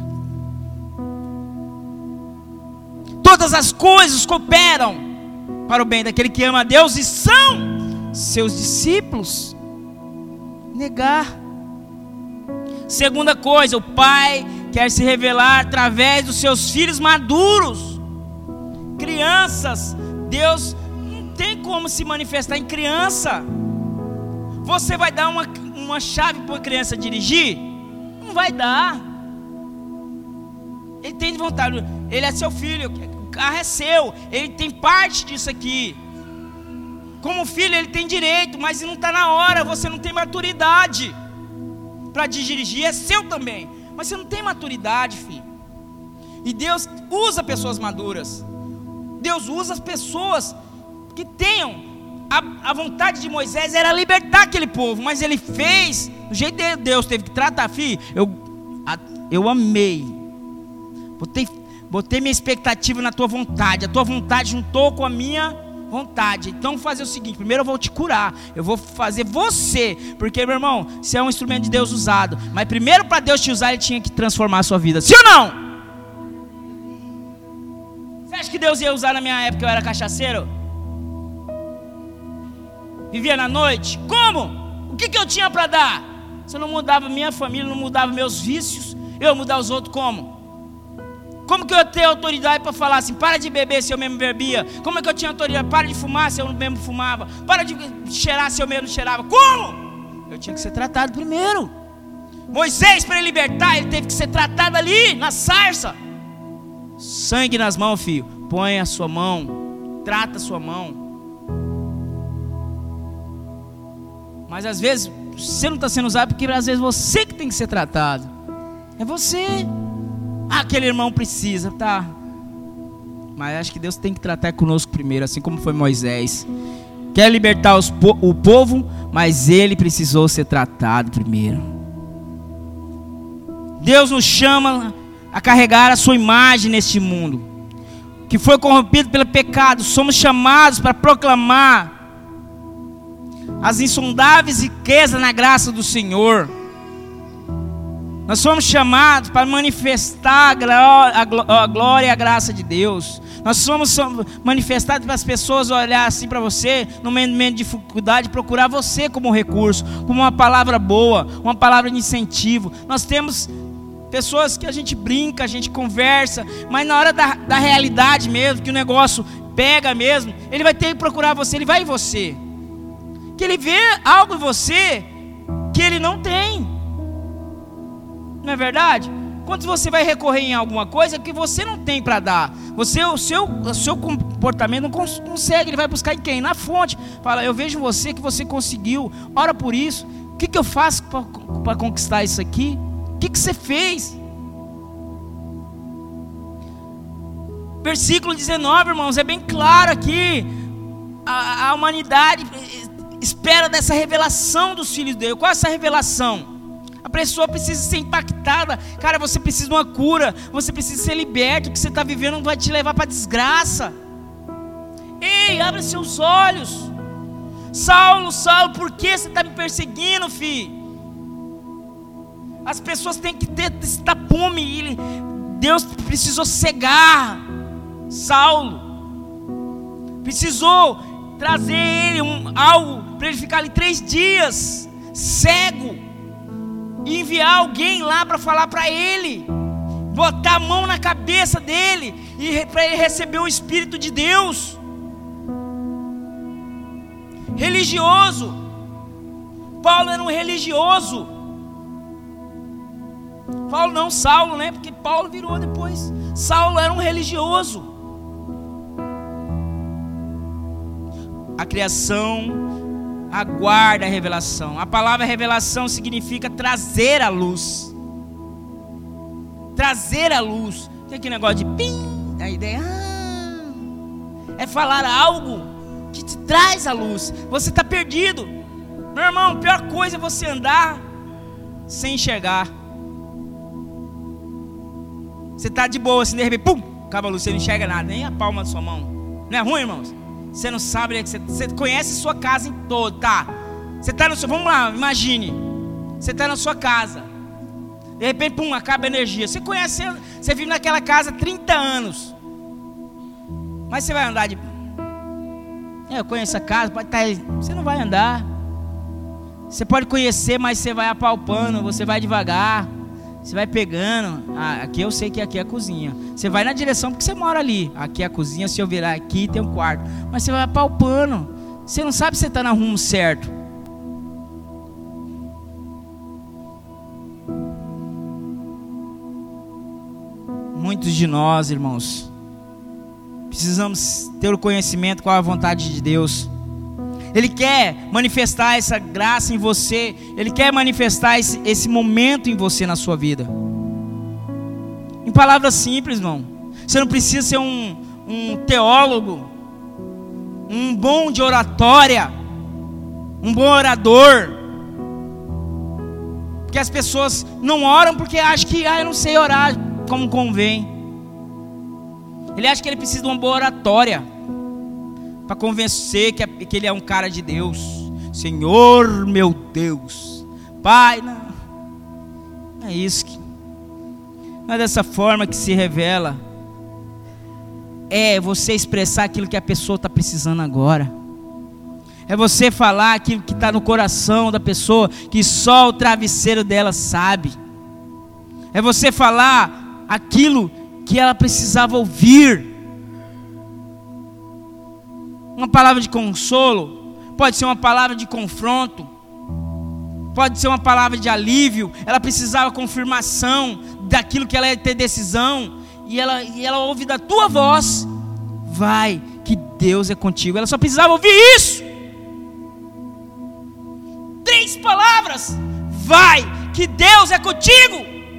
Todas as coisas cooperam para o bem daquele que ama a Deus e são seus discípulos. Negar. Segunda coisa, o pai quer se revelar através dos seus filhos maduros. Crianças, Deus não tem como se manifestar em criança. Você vai dar uma, uma chave para uma criança dirigir? Não vai dar. Ele tem vontade, ele é seu filho, o carro é seu, ele tem parte disso aqui. Como filho ele tem direito, mas não está na hora, você não tem maturidade para dirigir, é seu também, mas você não tem maturidade, filho. E Deus usa pessoas maduras. Deus usa as pessoas que tenham a, a vontade de Moisés era libertar aquele povo, mas ele fez do jeito que Deus teve que tratar, filho. Eu, a, eu amei, botei, botei minha expectativa na tua vontade, a tua vontade juntou com a minha vontade. Então vou fazer o seguinte, primeiro eu vou te curar, eu vou fazer você, porque meu irmão, você é um instrumento de Deus usado, mas primeiro para Deus te usar, Ele tinha que transformar a sua vida, sim ou não? Você acha que Deus ia usar na minha época, eu era cachaceiro? Vivia na noite? Como? O que, que eu tinha para dar? Se eu não mudava minha família, não mudava meus vícios, eu ia mudar os outros como? Como que eu tenho autoridade para falar assim, para de beber se eu mesmo bebia? Como é que eu tinha autoridade? Para de fumar se eu mesmo fumava? Para de cheirar se eu mesmo cheirava? Como? Eu tinha que ser tratado primeiro. Moisés, para ele libertar, ele teve que ser tratado ali, na sarça. Sangue nas mãos, filho. Põe a sua mão, trata a sua mão. Mas às vezes, você não está sendo usado porque às vezes você que tem que ser tratado. É você. Ah, aquele irmão precisa, tá. Mas acho que Deus tem que tratar conosco primeiro, assim como foi Moisés. Quer libertar os, o povo, mas ele precisou ser tratado primeiro. Deus nos chama a carregar a sua imagem neste mundo, que foi corrompido pelo pecado. Somos chamados para proclamar as insondáveis riquezas na graça do Senhor. Nós somos chamados para manifestar a glória, a glória e a graça de Deus. Nós somos manifestados para as pessoas olhar assim para você, no momento de dificuldade, procurar você como recurso, como uma palavra boa, uma palavra de incentivo. Nós temos pessoas que a gente brinca, a gente conversa, mas na hora da, da realidade mesmo, que o negócio pega mesmo, ele vai ter que procurar você, ele vai em você. Que ele vê algo em você que ele não tem. Não é verdade? Quando você vai recorrer em alguma coisa que você não tem para dar, você, o, seu, o seu comportamento não cons- consegue, ele vai buscar em quem? Na fonte. Fala, eu vejo você que você conseguiu, ora por isso. O que, que eu faço para conquistar isso aqui? O que, que você fez? Versículo dezenove, irmãos, é bem claro aqui. A, a humanidade espera dessa revelação dos filhos de Deus. Qual é essa revelação? A pessoa precisa ser impactada. Cara, você precisa de uma cura. Você precisa ser liberto. O que você está vivendo não vai te levar para a desgraça. Ei, abre seus olhos. Saulo, Saulo, por que você está me perseguindo, filho? As pessoas têm que ter esse tapume. Ele, Deus precisou cegar Saulo. Precisou trazer ele um, algo para ele ficar ali três dias cego. E enviar alguém lá para falar para ele, botar a mão na cabeça dele, e para ele receber o Espírito de Deus. Religioso. Paulo era um religioso. Paulo não, Saulo, né? Porque Paulo virou depois. Saulo era um religioso. A criação aguarda a revelação. A palavra revelação significa trazer a luz. Trazer a luz. Tem aquele negócio de pim, a ideia ah, é falar algo que te traz a luz. Você está perdido, meu irmão. A pior coisa é você andar sem enxergar. Você está de boa, assim, de repente, pum, acaba a luz, você não enxerga nada, nem a palma da sua mão. Não é ruim, irmãos? Você não sabe, você, você conhece sua casa em todo, tá? Você está no seu, vamos lá, imagine. Você está na sua casa. De repente, pum, acaba a energia. Você conhece, você vive naquela casa há trinta anos. Mas você vai andar de... É, eu conheço a casa, pode estar aí. Você não vai andar. Você pode conhecer, mas você vai apalpando, você vai devagar. Você vai pegando. Ah, aqui eu sei que aqui é a cozinha. Você vai na direção porque você mora ali. Aqui é a cozinha, se eu virar aqui tem um quarto. Mas você vai apalpando. Você não sabe se você está no rumo certo. Muitos de nós, irmãos, precisamos ter o conhecimento qual é a vontade de Deus. Ele quer manifestar essa graça em você. Ele quer manifestar esse, esse momento em você, na sua vida. Em palavras simples, irmão. Você não precisa ser um, um teólogo, um bom de oratória, um bom orador. Porque as pessoas não oram porque acham que ah, eu não sei orar como convém. Ele acha que ele precisa de uma boa oratória para convencer que, é, que ele é um cara de Deus. Senhor meu Deus, Pai, não é isso que, não é dessa forma que se revela. É você expressar aquilo que a pessoa está precisando agora. É você falar aquilo que está no coração da pessoa, que só o travesseiro dela sabe. É você falar aquilo que ela precisava ouvir. Uma palavra de consolo, pode ser uma palavra de confronto, pode ser uma palavra de alívio. Ela precisava confirmação daquilo que ela ia ter decisão, e ela, e ela ouve da tua voz: vai, que Deus é contigo. Ela só precisava ouvir isso. Três palavras: vai, que Deus é contigo.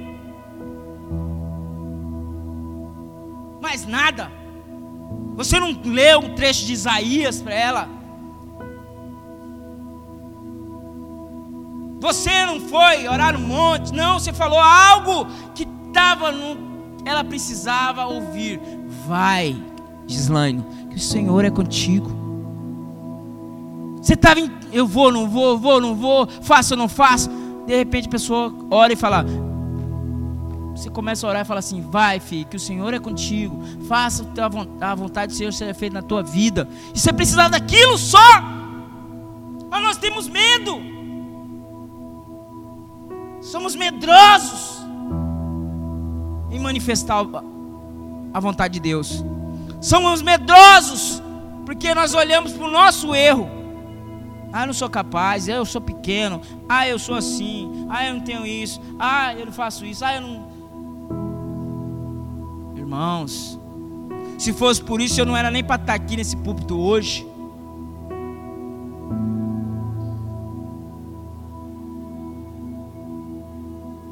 Mais nada. Você não leu um trecho de Isaías para ela? Você não foi orar no monte? Não, você falou algo que estava no... Ela precisava ouvir. Vai, Gislaine, que o Senhor é contigo. Você estava em... Eu vou, não vou, vou, não vou, faço ou não faço. De repente a pessoa ora e fala... Você começa a orar e fala assim: vai, filho, que o Senhor é contigo. Faça a vontade do Senhor ser feita na tua vida. E você precisa daquilo só. Mas nós temos medo. Somos medrosos em manifestar a vontade de Deus. Somos medrosos porque nós olhamos para o nosso erro. Ah, eu não sou capaz, eu sou pequeno. Ah, eu sou assim. Ah, eu não tenho isso. Ah, eu não faço isso. Ah, eu não... Irmãos, se fosse por isso eu não era nem para estar aqui nesse púlpito hoje.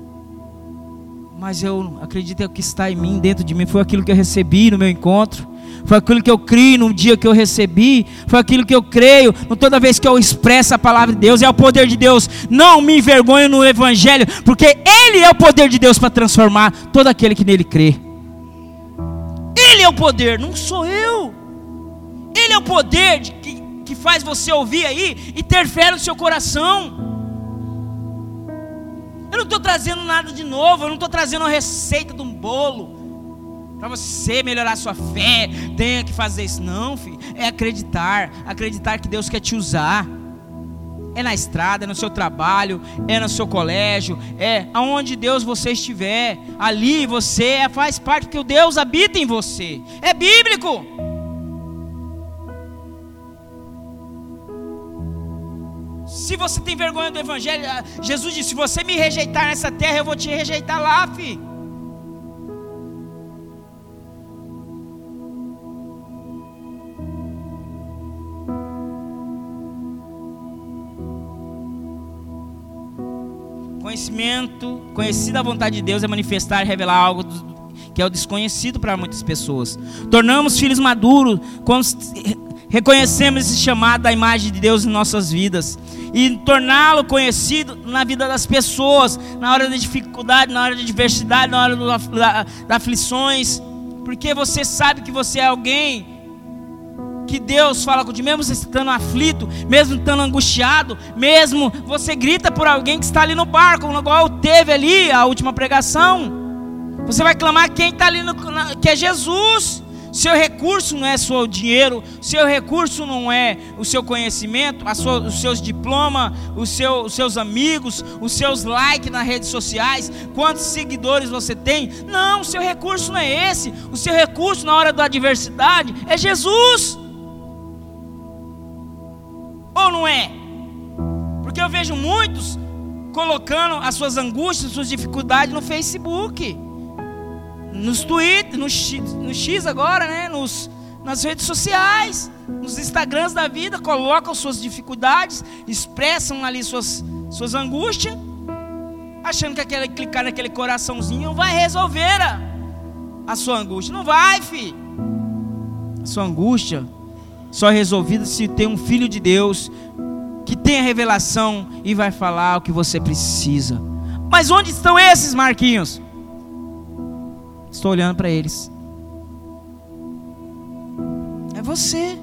Mas eu acredito que o que está em mim, dentro de mim, foi aquilo que eu recebi no meu encontro. foi aquilo que eu criei no dia que eu recebi, foi aquilo que eu creio, toda vez que eu expresso a palavra de Deus, é o poder de Deus. Não me envergonho no Evangelho, porque Ele é o poder de Deus para transformar todo aquele que nele crê. Ele é o poder, não sou eu. Ele é o poder de, que, que faz você ouvir aí e ter fé no seu coração. Eu não estou trazendo nada de novo, eu não estou trazendo a receita de um bolo para você melhorar a sua fé, tenha que fazer isso. Não, filho, é acreditar, acreditar que Deus quer te usar. É na estrada, é no seu trabalho, é no seu colégio, é aonde Deus você estiver, ali você faz parte, porque o Deus habita em você, é bíblico. Se você tem vergonha do Evangelho, Jesus disse, se você me rejeitar nessa terra, eu vou te rejeitar lá, filho. Conhecimento, conhecida a vontade de Deus é manifestar e revelar algo que é o desconhecido para muitas pessoas. Tornamos filhos maduros quando reconhecemos esse chamado da imagem de Deus em nossas vidas e torná-lo conhecido na vida das pessoas, na hora da dificuldade, na hora da adversidade, na hora das da, da aflições, porque você sabe que você é alguém que Deus fala contigo, mesmo você estando aflito, mesmo estando angustiado, mesmo você grita por alguém que está ali no barco, igual teve ali a última pregação, você vai clamar quem está ali, no, que é Jesus. Seu recurso não é só o dinheiro, seu recurso não é o seu conhecimento, a sua, os seus diplomas, os, seu, os seus amigos, os seus likes nas redes sociais, quantos seguidores você tem. Não, o seu recurso não é esse. O seu recurso na hora da adversidade é Jesus. Ou não é? Porque eu vejo muitos colocando as suas angústias, as suas dificuldades no Facebook, nos Twitter, no X, no X agora, né? Nos, nas redes sociais, nos Instagrams da vida, colocam suas dificuldades, expressam ali suas, suas angústias, achando que aquele, clicar naquele coraçãozinho vai resolver a, a sua angústia. Não vai, filho. A sua angústia só é resolvida se tem um filho de Deus que tem a revelação e vai falar o que você precisa. Mas onde estão esses, Marquinhos? Estou olhando para eles. É você.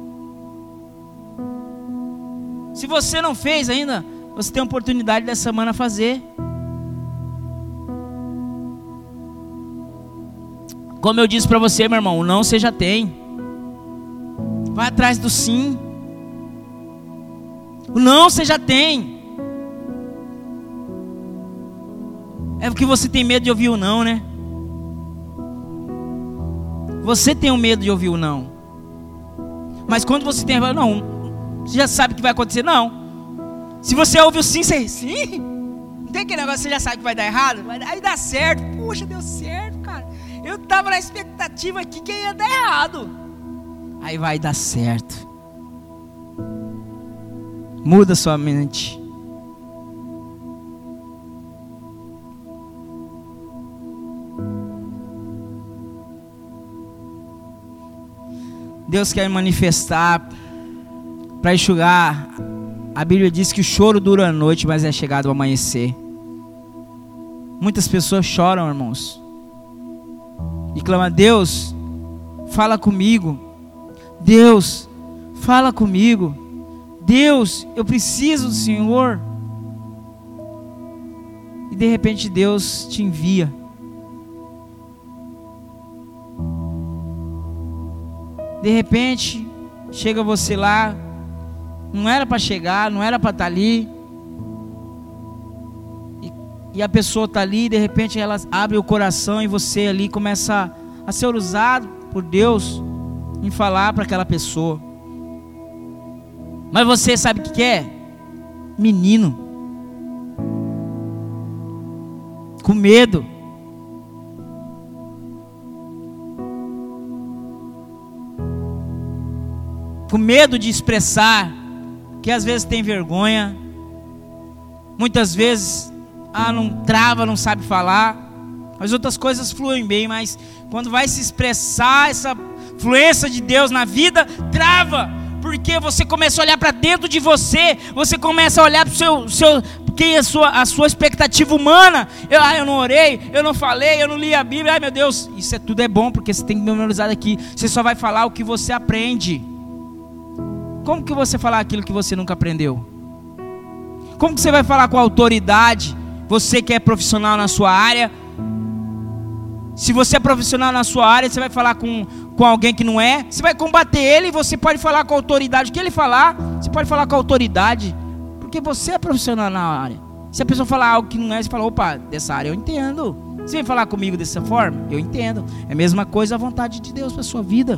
Se você não fez ainda, você tem a oportunidade dessa semana fazer. Como eu disse para você, meu irmão, o não você já tem. Vai atrás do sim. O não você já tem. É porque você tem medo de ouvir o não, né? Você tem o medo de ouvir o não. Mas quando você tem a não, você já sabe o que vai acontecer, não. Se você ouve o sim, você sim. Não tem aquele negócio, você já sabe que vai dar errado. Aí dá certo. Puxa, deu certo, cara. Eu estava na expectativa aqui que ia dar errado. Aí vai dar certo. Muda sua mente. Deus quer manifestar para enxugar. A Bíblia diz que o choro dura a noite, mas é chegado o amanhecer. Muitas pessoas choram, irmãos, e clamam: Deus, fala comigo. Deus, fala comigo. Deus, eu preciso do Senhor. E de repente Deus te envia. De repente, chega você lá, não era para chegar, não era para estar ali, e, e a pessoa está ali, e de repente ela abre o coração e você ali começa a, a ser usado por Deus em falar para aquela pessoa. Mas você sabe o que que é? Menino, com medo. Com medo de expressar, que às vezes tem vergonha, muitas vezes ah, não trava, não sabe falar, as outras coisas fluem bem, mas quando vai se expressar essa, fluência de Deus na vida, trava. Porque você começa a olhar para dentro de você, você começa a olhar para o seu, seu, porque a sua, a sua expectativa humana. Eu, ah, eu não orei, eu não falei, eu não li a Bíblia. Ai meu Deus, isso é, tudo é bom, porque você tem que memorizar aqui. Você só vai falar o que você aprende. Como que você falar aquilo que você nunca aprendeu? Como que você vai falar com autoridade? Você que é profissional na sua área. Se você é profissional na sua área, você vai falar com, com alguém que não é. Você vai combater ele e você pode falar com a autoridade. O que ele falar, você pode falar com a autoridade. Porque você é profissional na área. Se a pessoa falar algo que não é, você fala, opa, dessa área eu entendo. Você vem falar comigo dessa forma? Eu entendo. É a mesma coisa a vontade de Deus para a sua vida.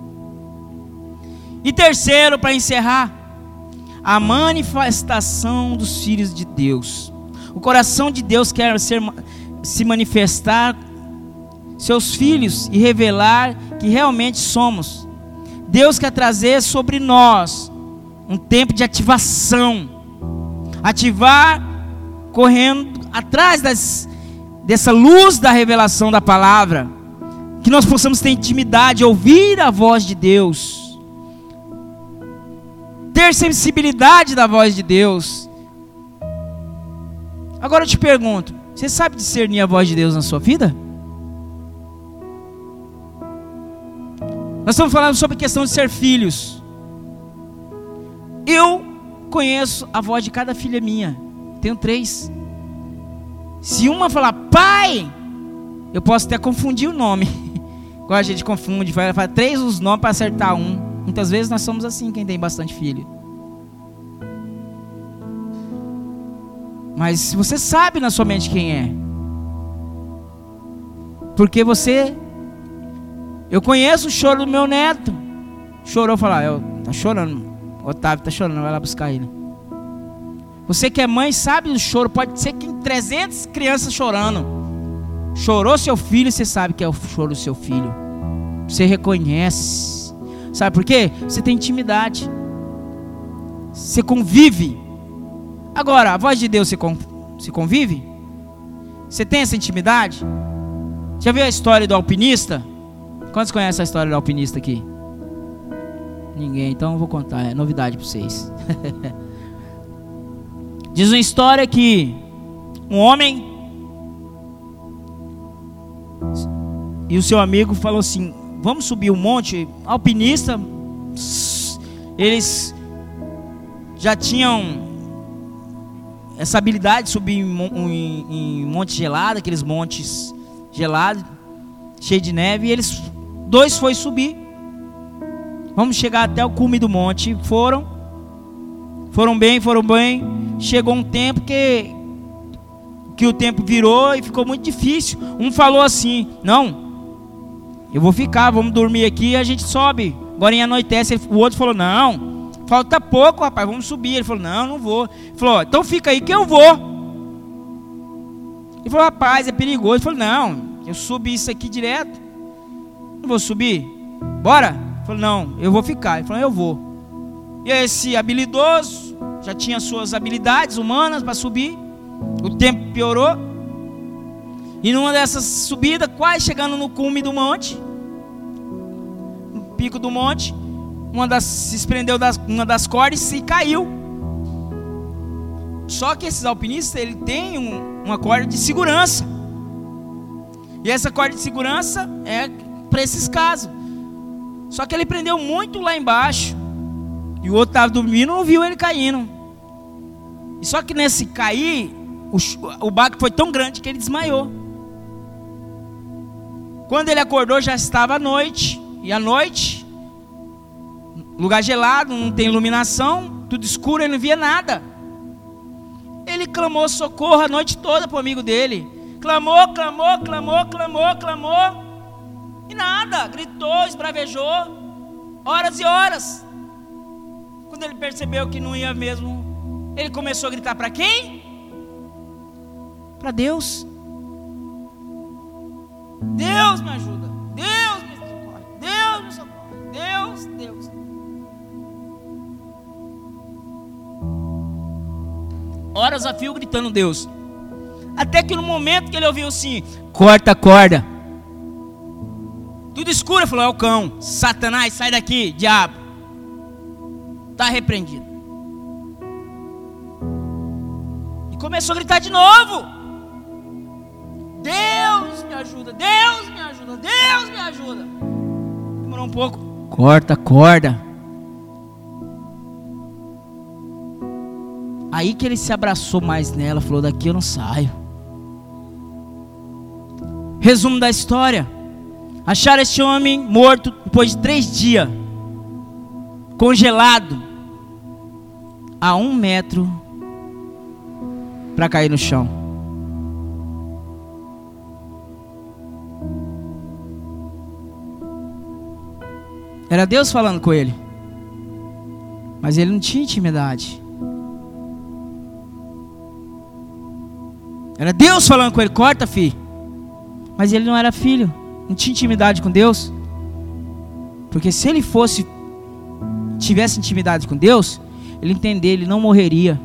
E terceiro, para encerrar, a manifestação dos filhos de Deus. O coração de Deus quer ser, se manifestar seus filhos e revelar que realmente somos. Deus quer trazer sobre nós um tempo de ativação. Ativar correndo atrás das, dessa luz da revelação da palavra. Que nós possamos ter intimidade, ouvir a voz de Deus. Ter sensibilidade da voz de Deus. Agora eu te pergunto, você sabe discernir a voz de Deus na sua vida? Nós estamos falando sobre a questão de ser filhos. Eu conheço a voz de cada filha minha. Tenho três. Se uma falar pai, eu posso até confundir o nome. Igual a gente confunde, vai falar três os nomes para acertar um. Muitas vezes nós somos assim, quem tem bastante filho. Mas você sabe na sua mente quem é. Porque você... Eu conheço o choro do meu neto. Chorou, falar, eu tá chorando. Otávio tá chorando, vai lá buscar ele. Você que é mãe sabe do choro. Pode ser que tem trezentas crianças chorando. Chorou seu filho, você sabe que é o choro do seu filho. Você reconhece. Sabe por quê? Você tem intimidade. Você convive. Agora, a voz de Deus se, con- se convive? Você tem essa intimidade? Já viu a história do alpinista? Quantos conhecem a história do alpinista aqui? Ninguém, então eu vou contar, é novidade para vocês. Diz uma história que um homem e o seu amigo falou assim, vamos subir um monte. Alpinista, eles já tinham essa habilidade de subir em, em, em monte gelado, aqueles montes gelados, cheio de neve, e eles dois foi subir. Vamos chegar até o cume do monte. Foram. Foram bem, foram bem. Chegou um tempo que que o tempo virou e ficou muito difícil. Um falou assim, não, eu vou ficar, vamos dormir aqui e a gente sobe. Agora em anoitece. O outro falou, não, falta pouco, rapaz, vamos subir. Ele falou, não, não vou. Ele falou, então fica aí que eu vou. Ele falou, rapaz, é perigoso. Ele falou, não, eu subi isso aqui direto. Não vou subir? Bora? Ele falou, não, eu vou ficar. Ele falou, eu vou. E esse habilidoso já tinha suas habilidades humanas para subir. O tempo piorou. E numa dessas subidas, quase chegando no cume do monte, no pico do monte, uma das, se desprendeu das, uma das cordas e caiu. Só que esses alpinistas, ele tem um, uma corda de segurança. E essa corda de segurança é para esses casos. Só que ele prendeu muito lá embaixo. E o outro estava dormindo, não viu ele caindo. E só que nesse cair, o, o baque foi tão grande que ele desmaiou. Quando ele acordou já estava à noite. E à noite, lugar gelado, não tem iluminação, tudo escuro, ele não via nada. Ele clamou socorro a noite toda para o amigo dele. Clamou, clamou, clamou, clamou, clamou. E nada, gritou, esbravejou, horas e horas. Quando ele percebeu que não ia mesmo, ele começou a gritar para quem? Para Deus. Deus me ajuda, Deus me socorre, Deus me socorre, Deus, Deus. Horas a fio gritando Deus. Até que no momento que ele ouviu assim, corta a corda. Tudo escuro. Ele falou: é o cão. Satanás, sai daqui, diabo. Está repreendido. E começou a gritar de novo: Deus me ajuda, Deus me ajuda, Deus me ajuda. Demorou um pouco. Corta a corda. Aí que ele se abraçou mais nela, falou: daqui eu não saio. Resumo da história: acharam este homem morto depois de três dias, congelado, a um metro para cair no chão. Era Deus falando com ele, mas ele não tinha intimidade. Era Deus falando com ele: corta, filho. Mas ele não era filho, não tinha intimidade com Deus. Porque se ele fosse, tivesse intimidade com Deus, ele entenderia, ele não morreria.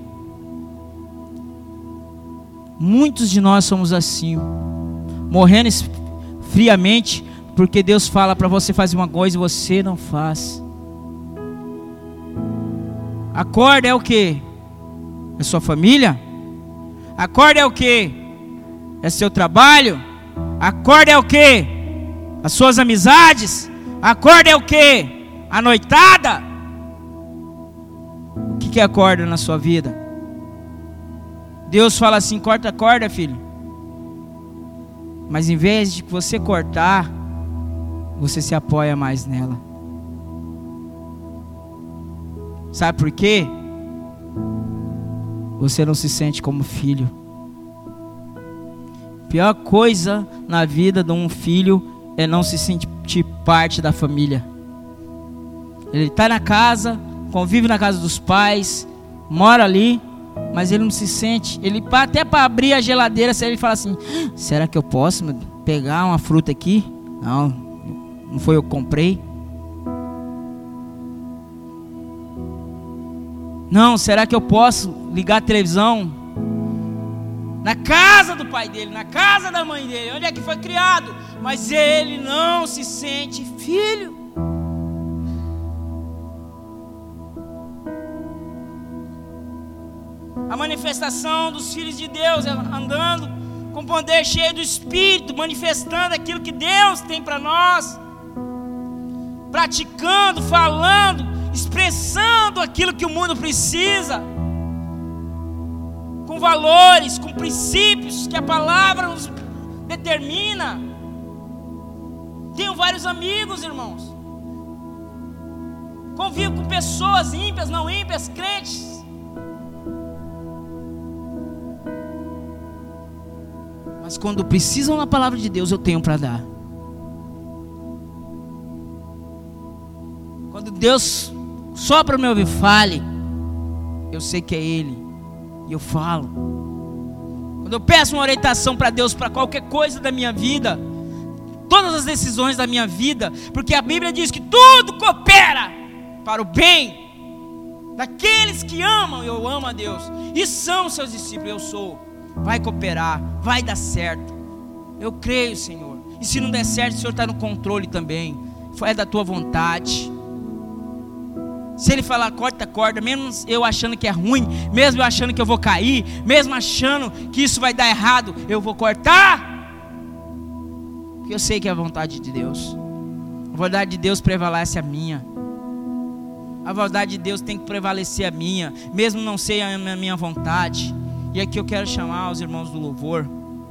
Muitos de nós somos assim, morrendo friamente, porque Deus fala para você fazer uma coisa e você não faz. A corda é o que? É sua família? A corda é o que? É seu trabalho? A corda é o que? As suas amizades? A corda é o que? A noitada? O que é a corda na sua vida? Deus fala assim: corta a corda, filho. Mas em vez de você cortar, você se apoia mais nela. Sabe por quê? Você não se sente como filho. A pior coisa na vida de um filho é não se sentir parte da família. Ele está na casa, convive na casa dos pais, mora ali, mas ele não se sente. Ele até para abrir a geladeira, ele fala assim: será que eu posso pegar uma fruta aqui? Não, não foi eu que comprei. Não, será que eu posso ligar a televisão? Na casa do pai dele, na casa da mãe dele, onde é que foi criado? Mas ele não se sente filho. A manifestação dos filhos de Deus é andando com poder cheio do Espírito, manifestando aquilo que Deus tem para nós, praticando, falando, expressando aquilo que o mundo precisa, com valores, com princípios que a palavra nos determina. Tenho vários amigos, irmãos, convivo com pessoas ímpias, não ímpias, crentes, mas quando precisam da palavra de Deus, eu tenho para dar. Quando Deus sopra o meu ouvido, fale, eu sei que é Ele, e eu falo. Quando eu peço uma orientação para Deus, para qualquer coisa da minha vida, todas as decisões da minha vida, porque a Bíblia diz que tudo coopera para o bem daqueles que amam, eu amo a Deus, e são seus discípulos, eu sou. Vai cooperar, vai dar certo. Eu creio, Senhor. E se não der certo, o Senhor está no controle também. É da tua vontade. Se Ele falar corta a corda, mesmo eu achando que é ruim, mesmo eu achando que eu vou cair, mesmo achando que isso vai dar errado, eu vou cortar, porque eu sei que é a vontade de Deus. A vontade de Deus prevalece a minha. A vontade de Deus tem que prevalecer a minha, mesmo não ser a minha vontade. E aqui eu quero chamar os irmãos do louvor.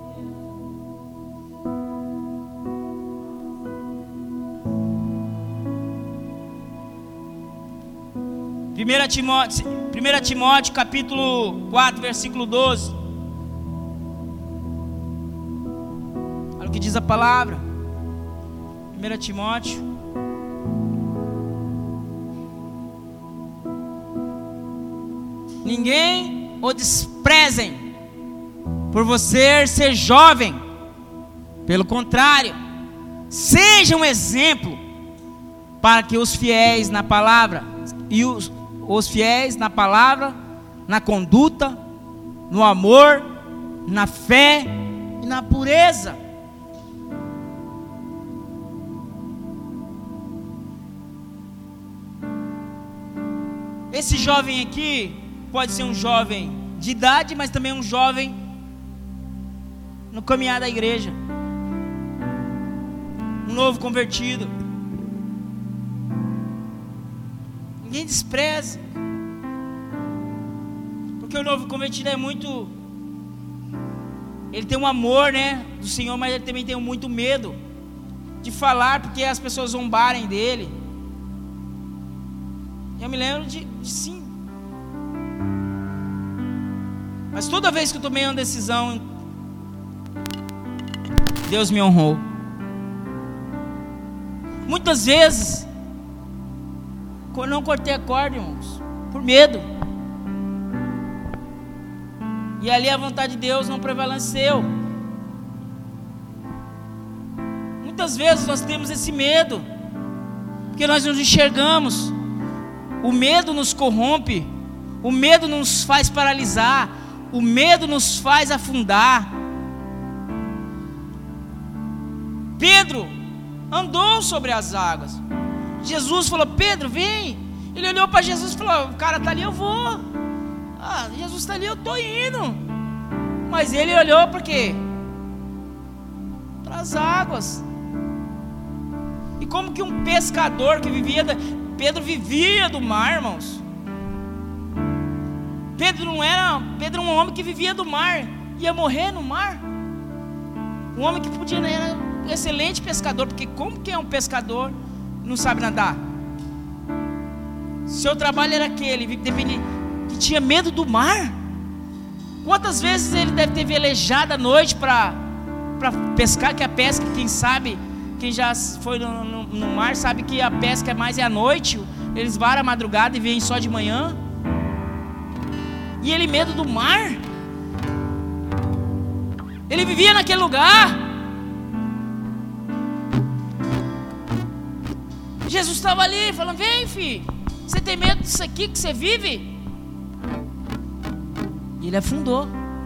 primeira Timóteo, primeira Timóteo capítulo quatro, versículo doze. Olha o que diz a palavra. primeira Timóteo. Ninguém o desprezem por você ser jovem. Pelo contrário, seja um exemplo para que os fiéis na palavra e os, os fiéis na palavra, na conduta, no amor, na fé e na pureza. Esse jovem aqui pode ser um jovem de idade, mas também um jovem no caminhar da igreja, um novo convertido. Ninguém despreza, porque o novo convertido é muito, ele tem um amor, né, do Senhor, mas ele também tem muito medo de falar, porque as pessoas zombarem dele. Eu me lembro de, de sim, mas toda vez que eu tomei uma decisão, Deus me honrou. Muitas vezes eu não cortei a corda, irmãos, por medo, e ali a vontade de Deus não prevaleceu. Muitas vezes nós temos esse medo, porque nós nos enxergamos. O medo nos corrompe, o medo nos faz paralisar, o medo nos faz afundar. Pedro andou sobre as águas. Jesus falou: Pedro, vem. Ele olhou para Jesus e falou: o cara está ali, eu vou. Ah, Jesus está ali, eu estou indo. Mas ele olhou para quê? Para as águas. E como que um pescador que vivia da... Pedro vivia do mar, irmãos. Pedro não era, Pedro era um homem que vivia do mar, ia morrer no mar. Um homem que podia, era um excelente pescador, porque como que é um pescador não sabe nadar? Seu trabalho era aquele, dependia, que tinha medo do mar. Quantas vezes ele deve ter velejado à noite para para pescar, que a pesca, quem sabe, quem já foi no, no, no mar sabe que a pesca é mais é à noite. Eles varam a madrugada e vêm só de manhã. E ele medo do mar. Ele vivia naquele lugar. Jesus estava ali falando: vem, filho, você tem medo disso aqui que você vive? E ele afundou.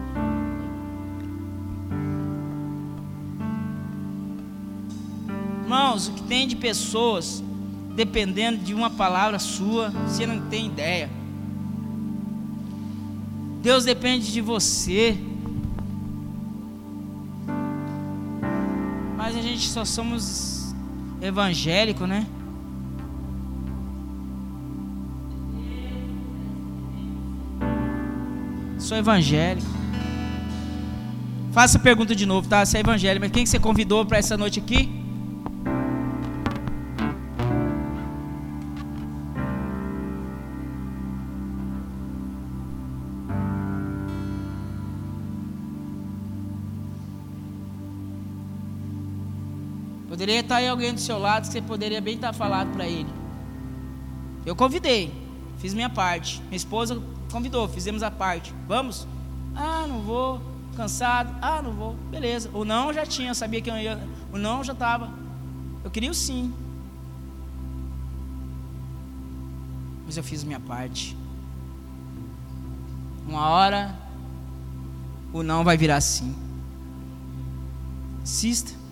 Irmãos, o que tem de pessoas dependendo de uma palavra sua, você não tem ideia. Deus depende de você, mas a gente só somos evangélicos, né? Sou evangélico. Faça a pergunta de novo, tá? Você é evangélico, mas quem que você convidou para essa noite aqui? Poderia estar aí alguém do seu lado que você poderia bem estar falado para ele. Eu convidei, fiz minha parte. Minha esposa convidou, fizemos a parte. Vamos? Ah, não vou. Cansado. Ah, não vou. Beleza. O não já tinha, eu sabia que eu ia. O não já estava. Eu queria o sim. Mas eu fiz minha parte. Uma hora o não vai virar sim. Insista.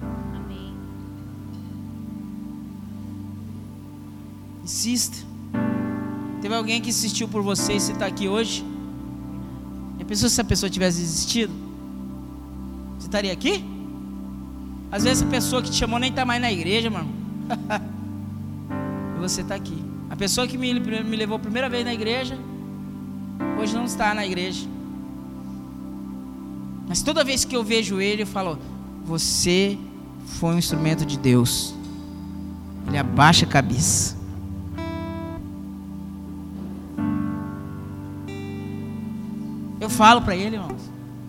Insista. Teve alguém que insistiu por você e você está aqui hoje? E pensou se a pessoa tivesse desistido? Você estaria aqui? Às vezes a pessoa que te chamou nem está mais na igreja, mano. E você está aqui. A pessoa que me, me levou a primeira vez na igreja, hoje não está na igreja. Mas toda vez que eu vejo ele, eu falo: você foi um instrumento de Deus. Ele abaixa a cabeça. Eu falo para ele, irmãos.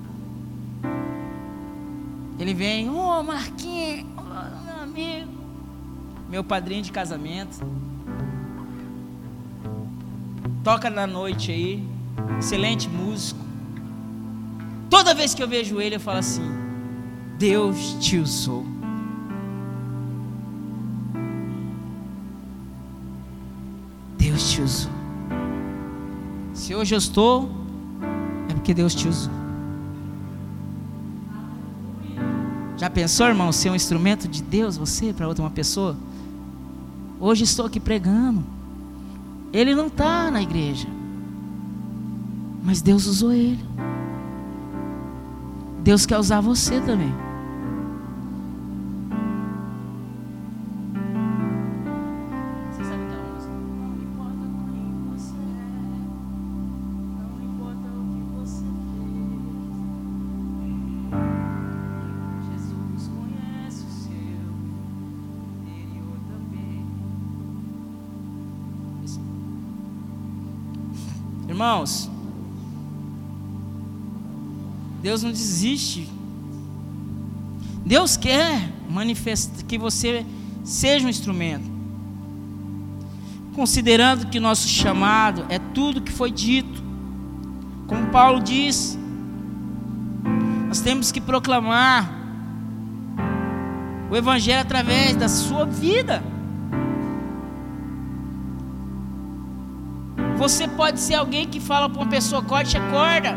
Ele vem: ô oh, Marquinhos, oh, meu amigo, meu padrinho de casamento. Toca na noite aí, excelente músico. Toda vez que eu vejo ele, eu falo assim: Deus te usou. Deus te usou. Se hoje eu estou, é porque Deus te usou. Já pensou, irmão, ser um instrumento de Deus, você, para outra uma pessoa? Hoje estou aqui pregando. Ele não está na igreja, mas Deus usou ele. Deus quer usar você também. Você sabe aquela música? Não importa quem você é, não importa o que você fez, Jesus conhece o seu interior também. Irmãos, Deus não desiste. Deus quer manifestar que você seja um instrumento. Considerando que nosso chamado é tudo que foi dito. Como Paulo diz, nós temos que proclamar o Evangelho através da sua vida. Você pode ser alguém que fala para uma pessoa: corte a corda.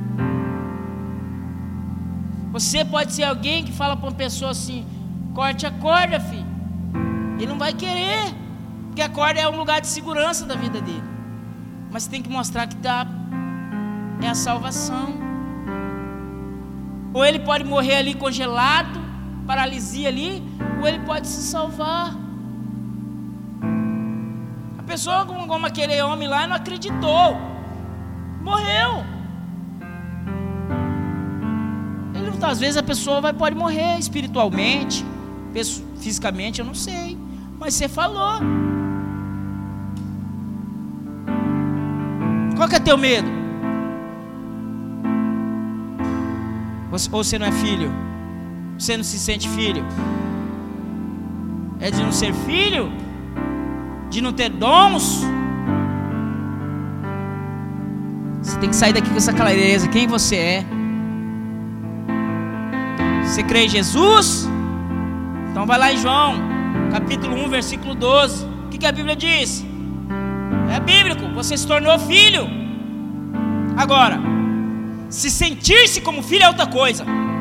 Você pode ser alguém que fala para uma pessoa assim: corte a corda, filho. Ele não vai querer, porque a corda é um lugar de segurança da vida dele. Mas tem que mostrar que tá, é a salvação. Ou ele pode morrer ali congelado, paralisia ali, ou ele pode se salvar. A pessoa como aquele homem lá não acreditou, morreu. Às vezes a pessoa vai, pode morrer espiritualmente, fisicamente, eu não sei, mas você falou. Qual que é teu medo? Ou você não é filho? Você não se sente filho? É de não ser filho? De não ter dons? Você tem que sair daqui com essa clareza. Quem você é? Você crê em Jesus? Então vai lá em João, capítulo um, versículo doze. O que, que a Bíblia diz? É bíblico, você se tornou filho. Agora, se sentir-se como filho é outra coisa.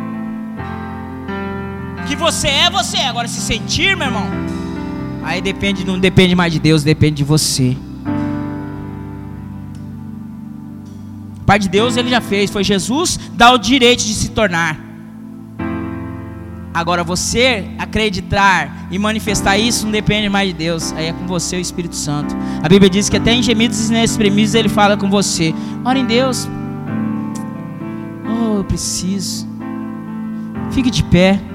Que você é, você é. Agora, se sentir, meu irmão, aí depende, não depende mais de Deus, depende de você. A parte de Deus ele já fez, foi Jesus, dá o direito de se tornar. Agora você acreditar e manifestar isso não depende mais de Deus. Aí é com você o Espírito Santo. A Bíblia diz que até em gemidos inexprimíveis ele fala com você. Ora em Deus. Oh, eu preciso. Fique de pé.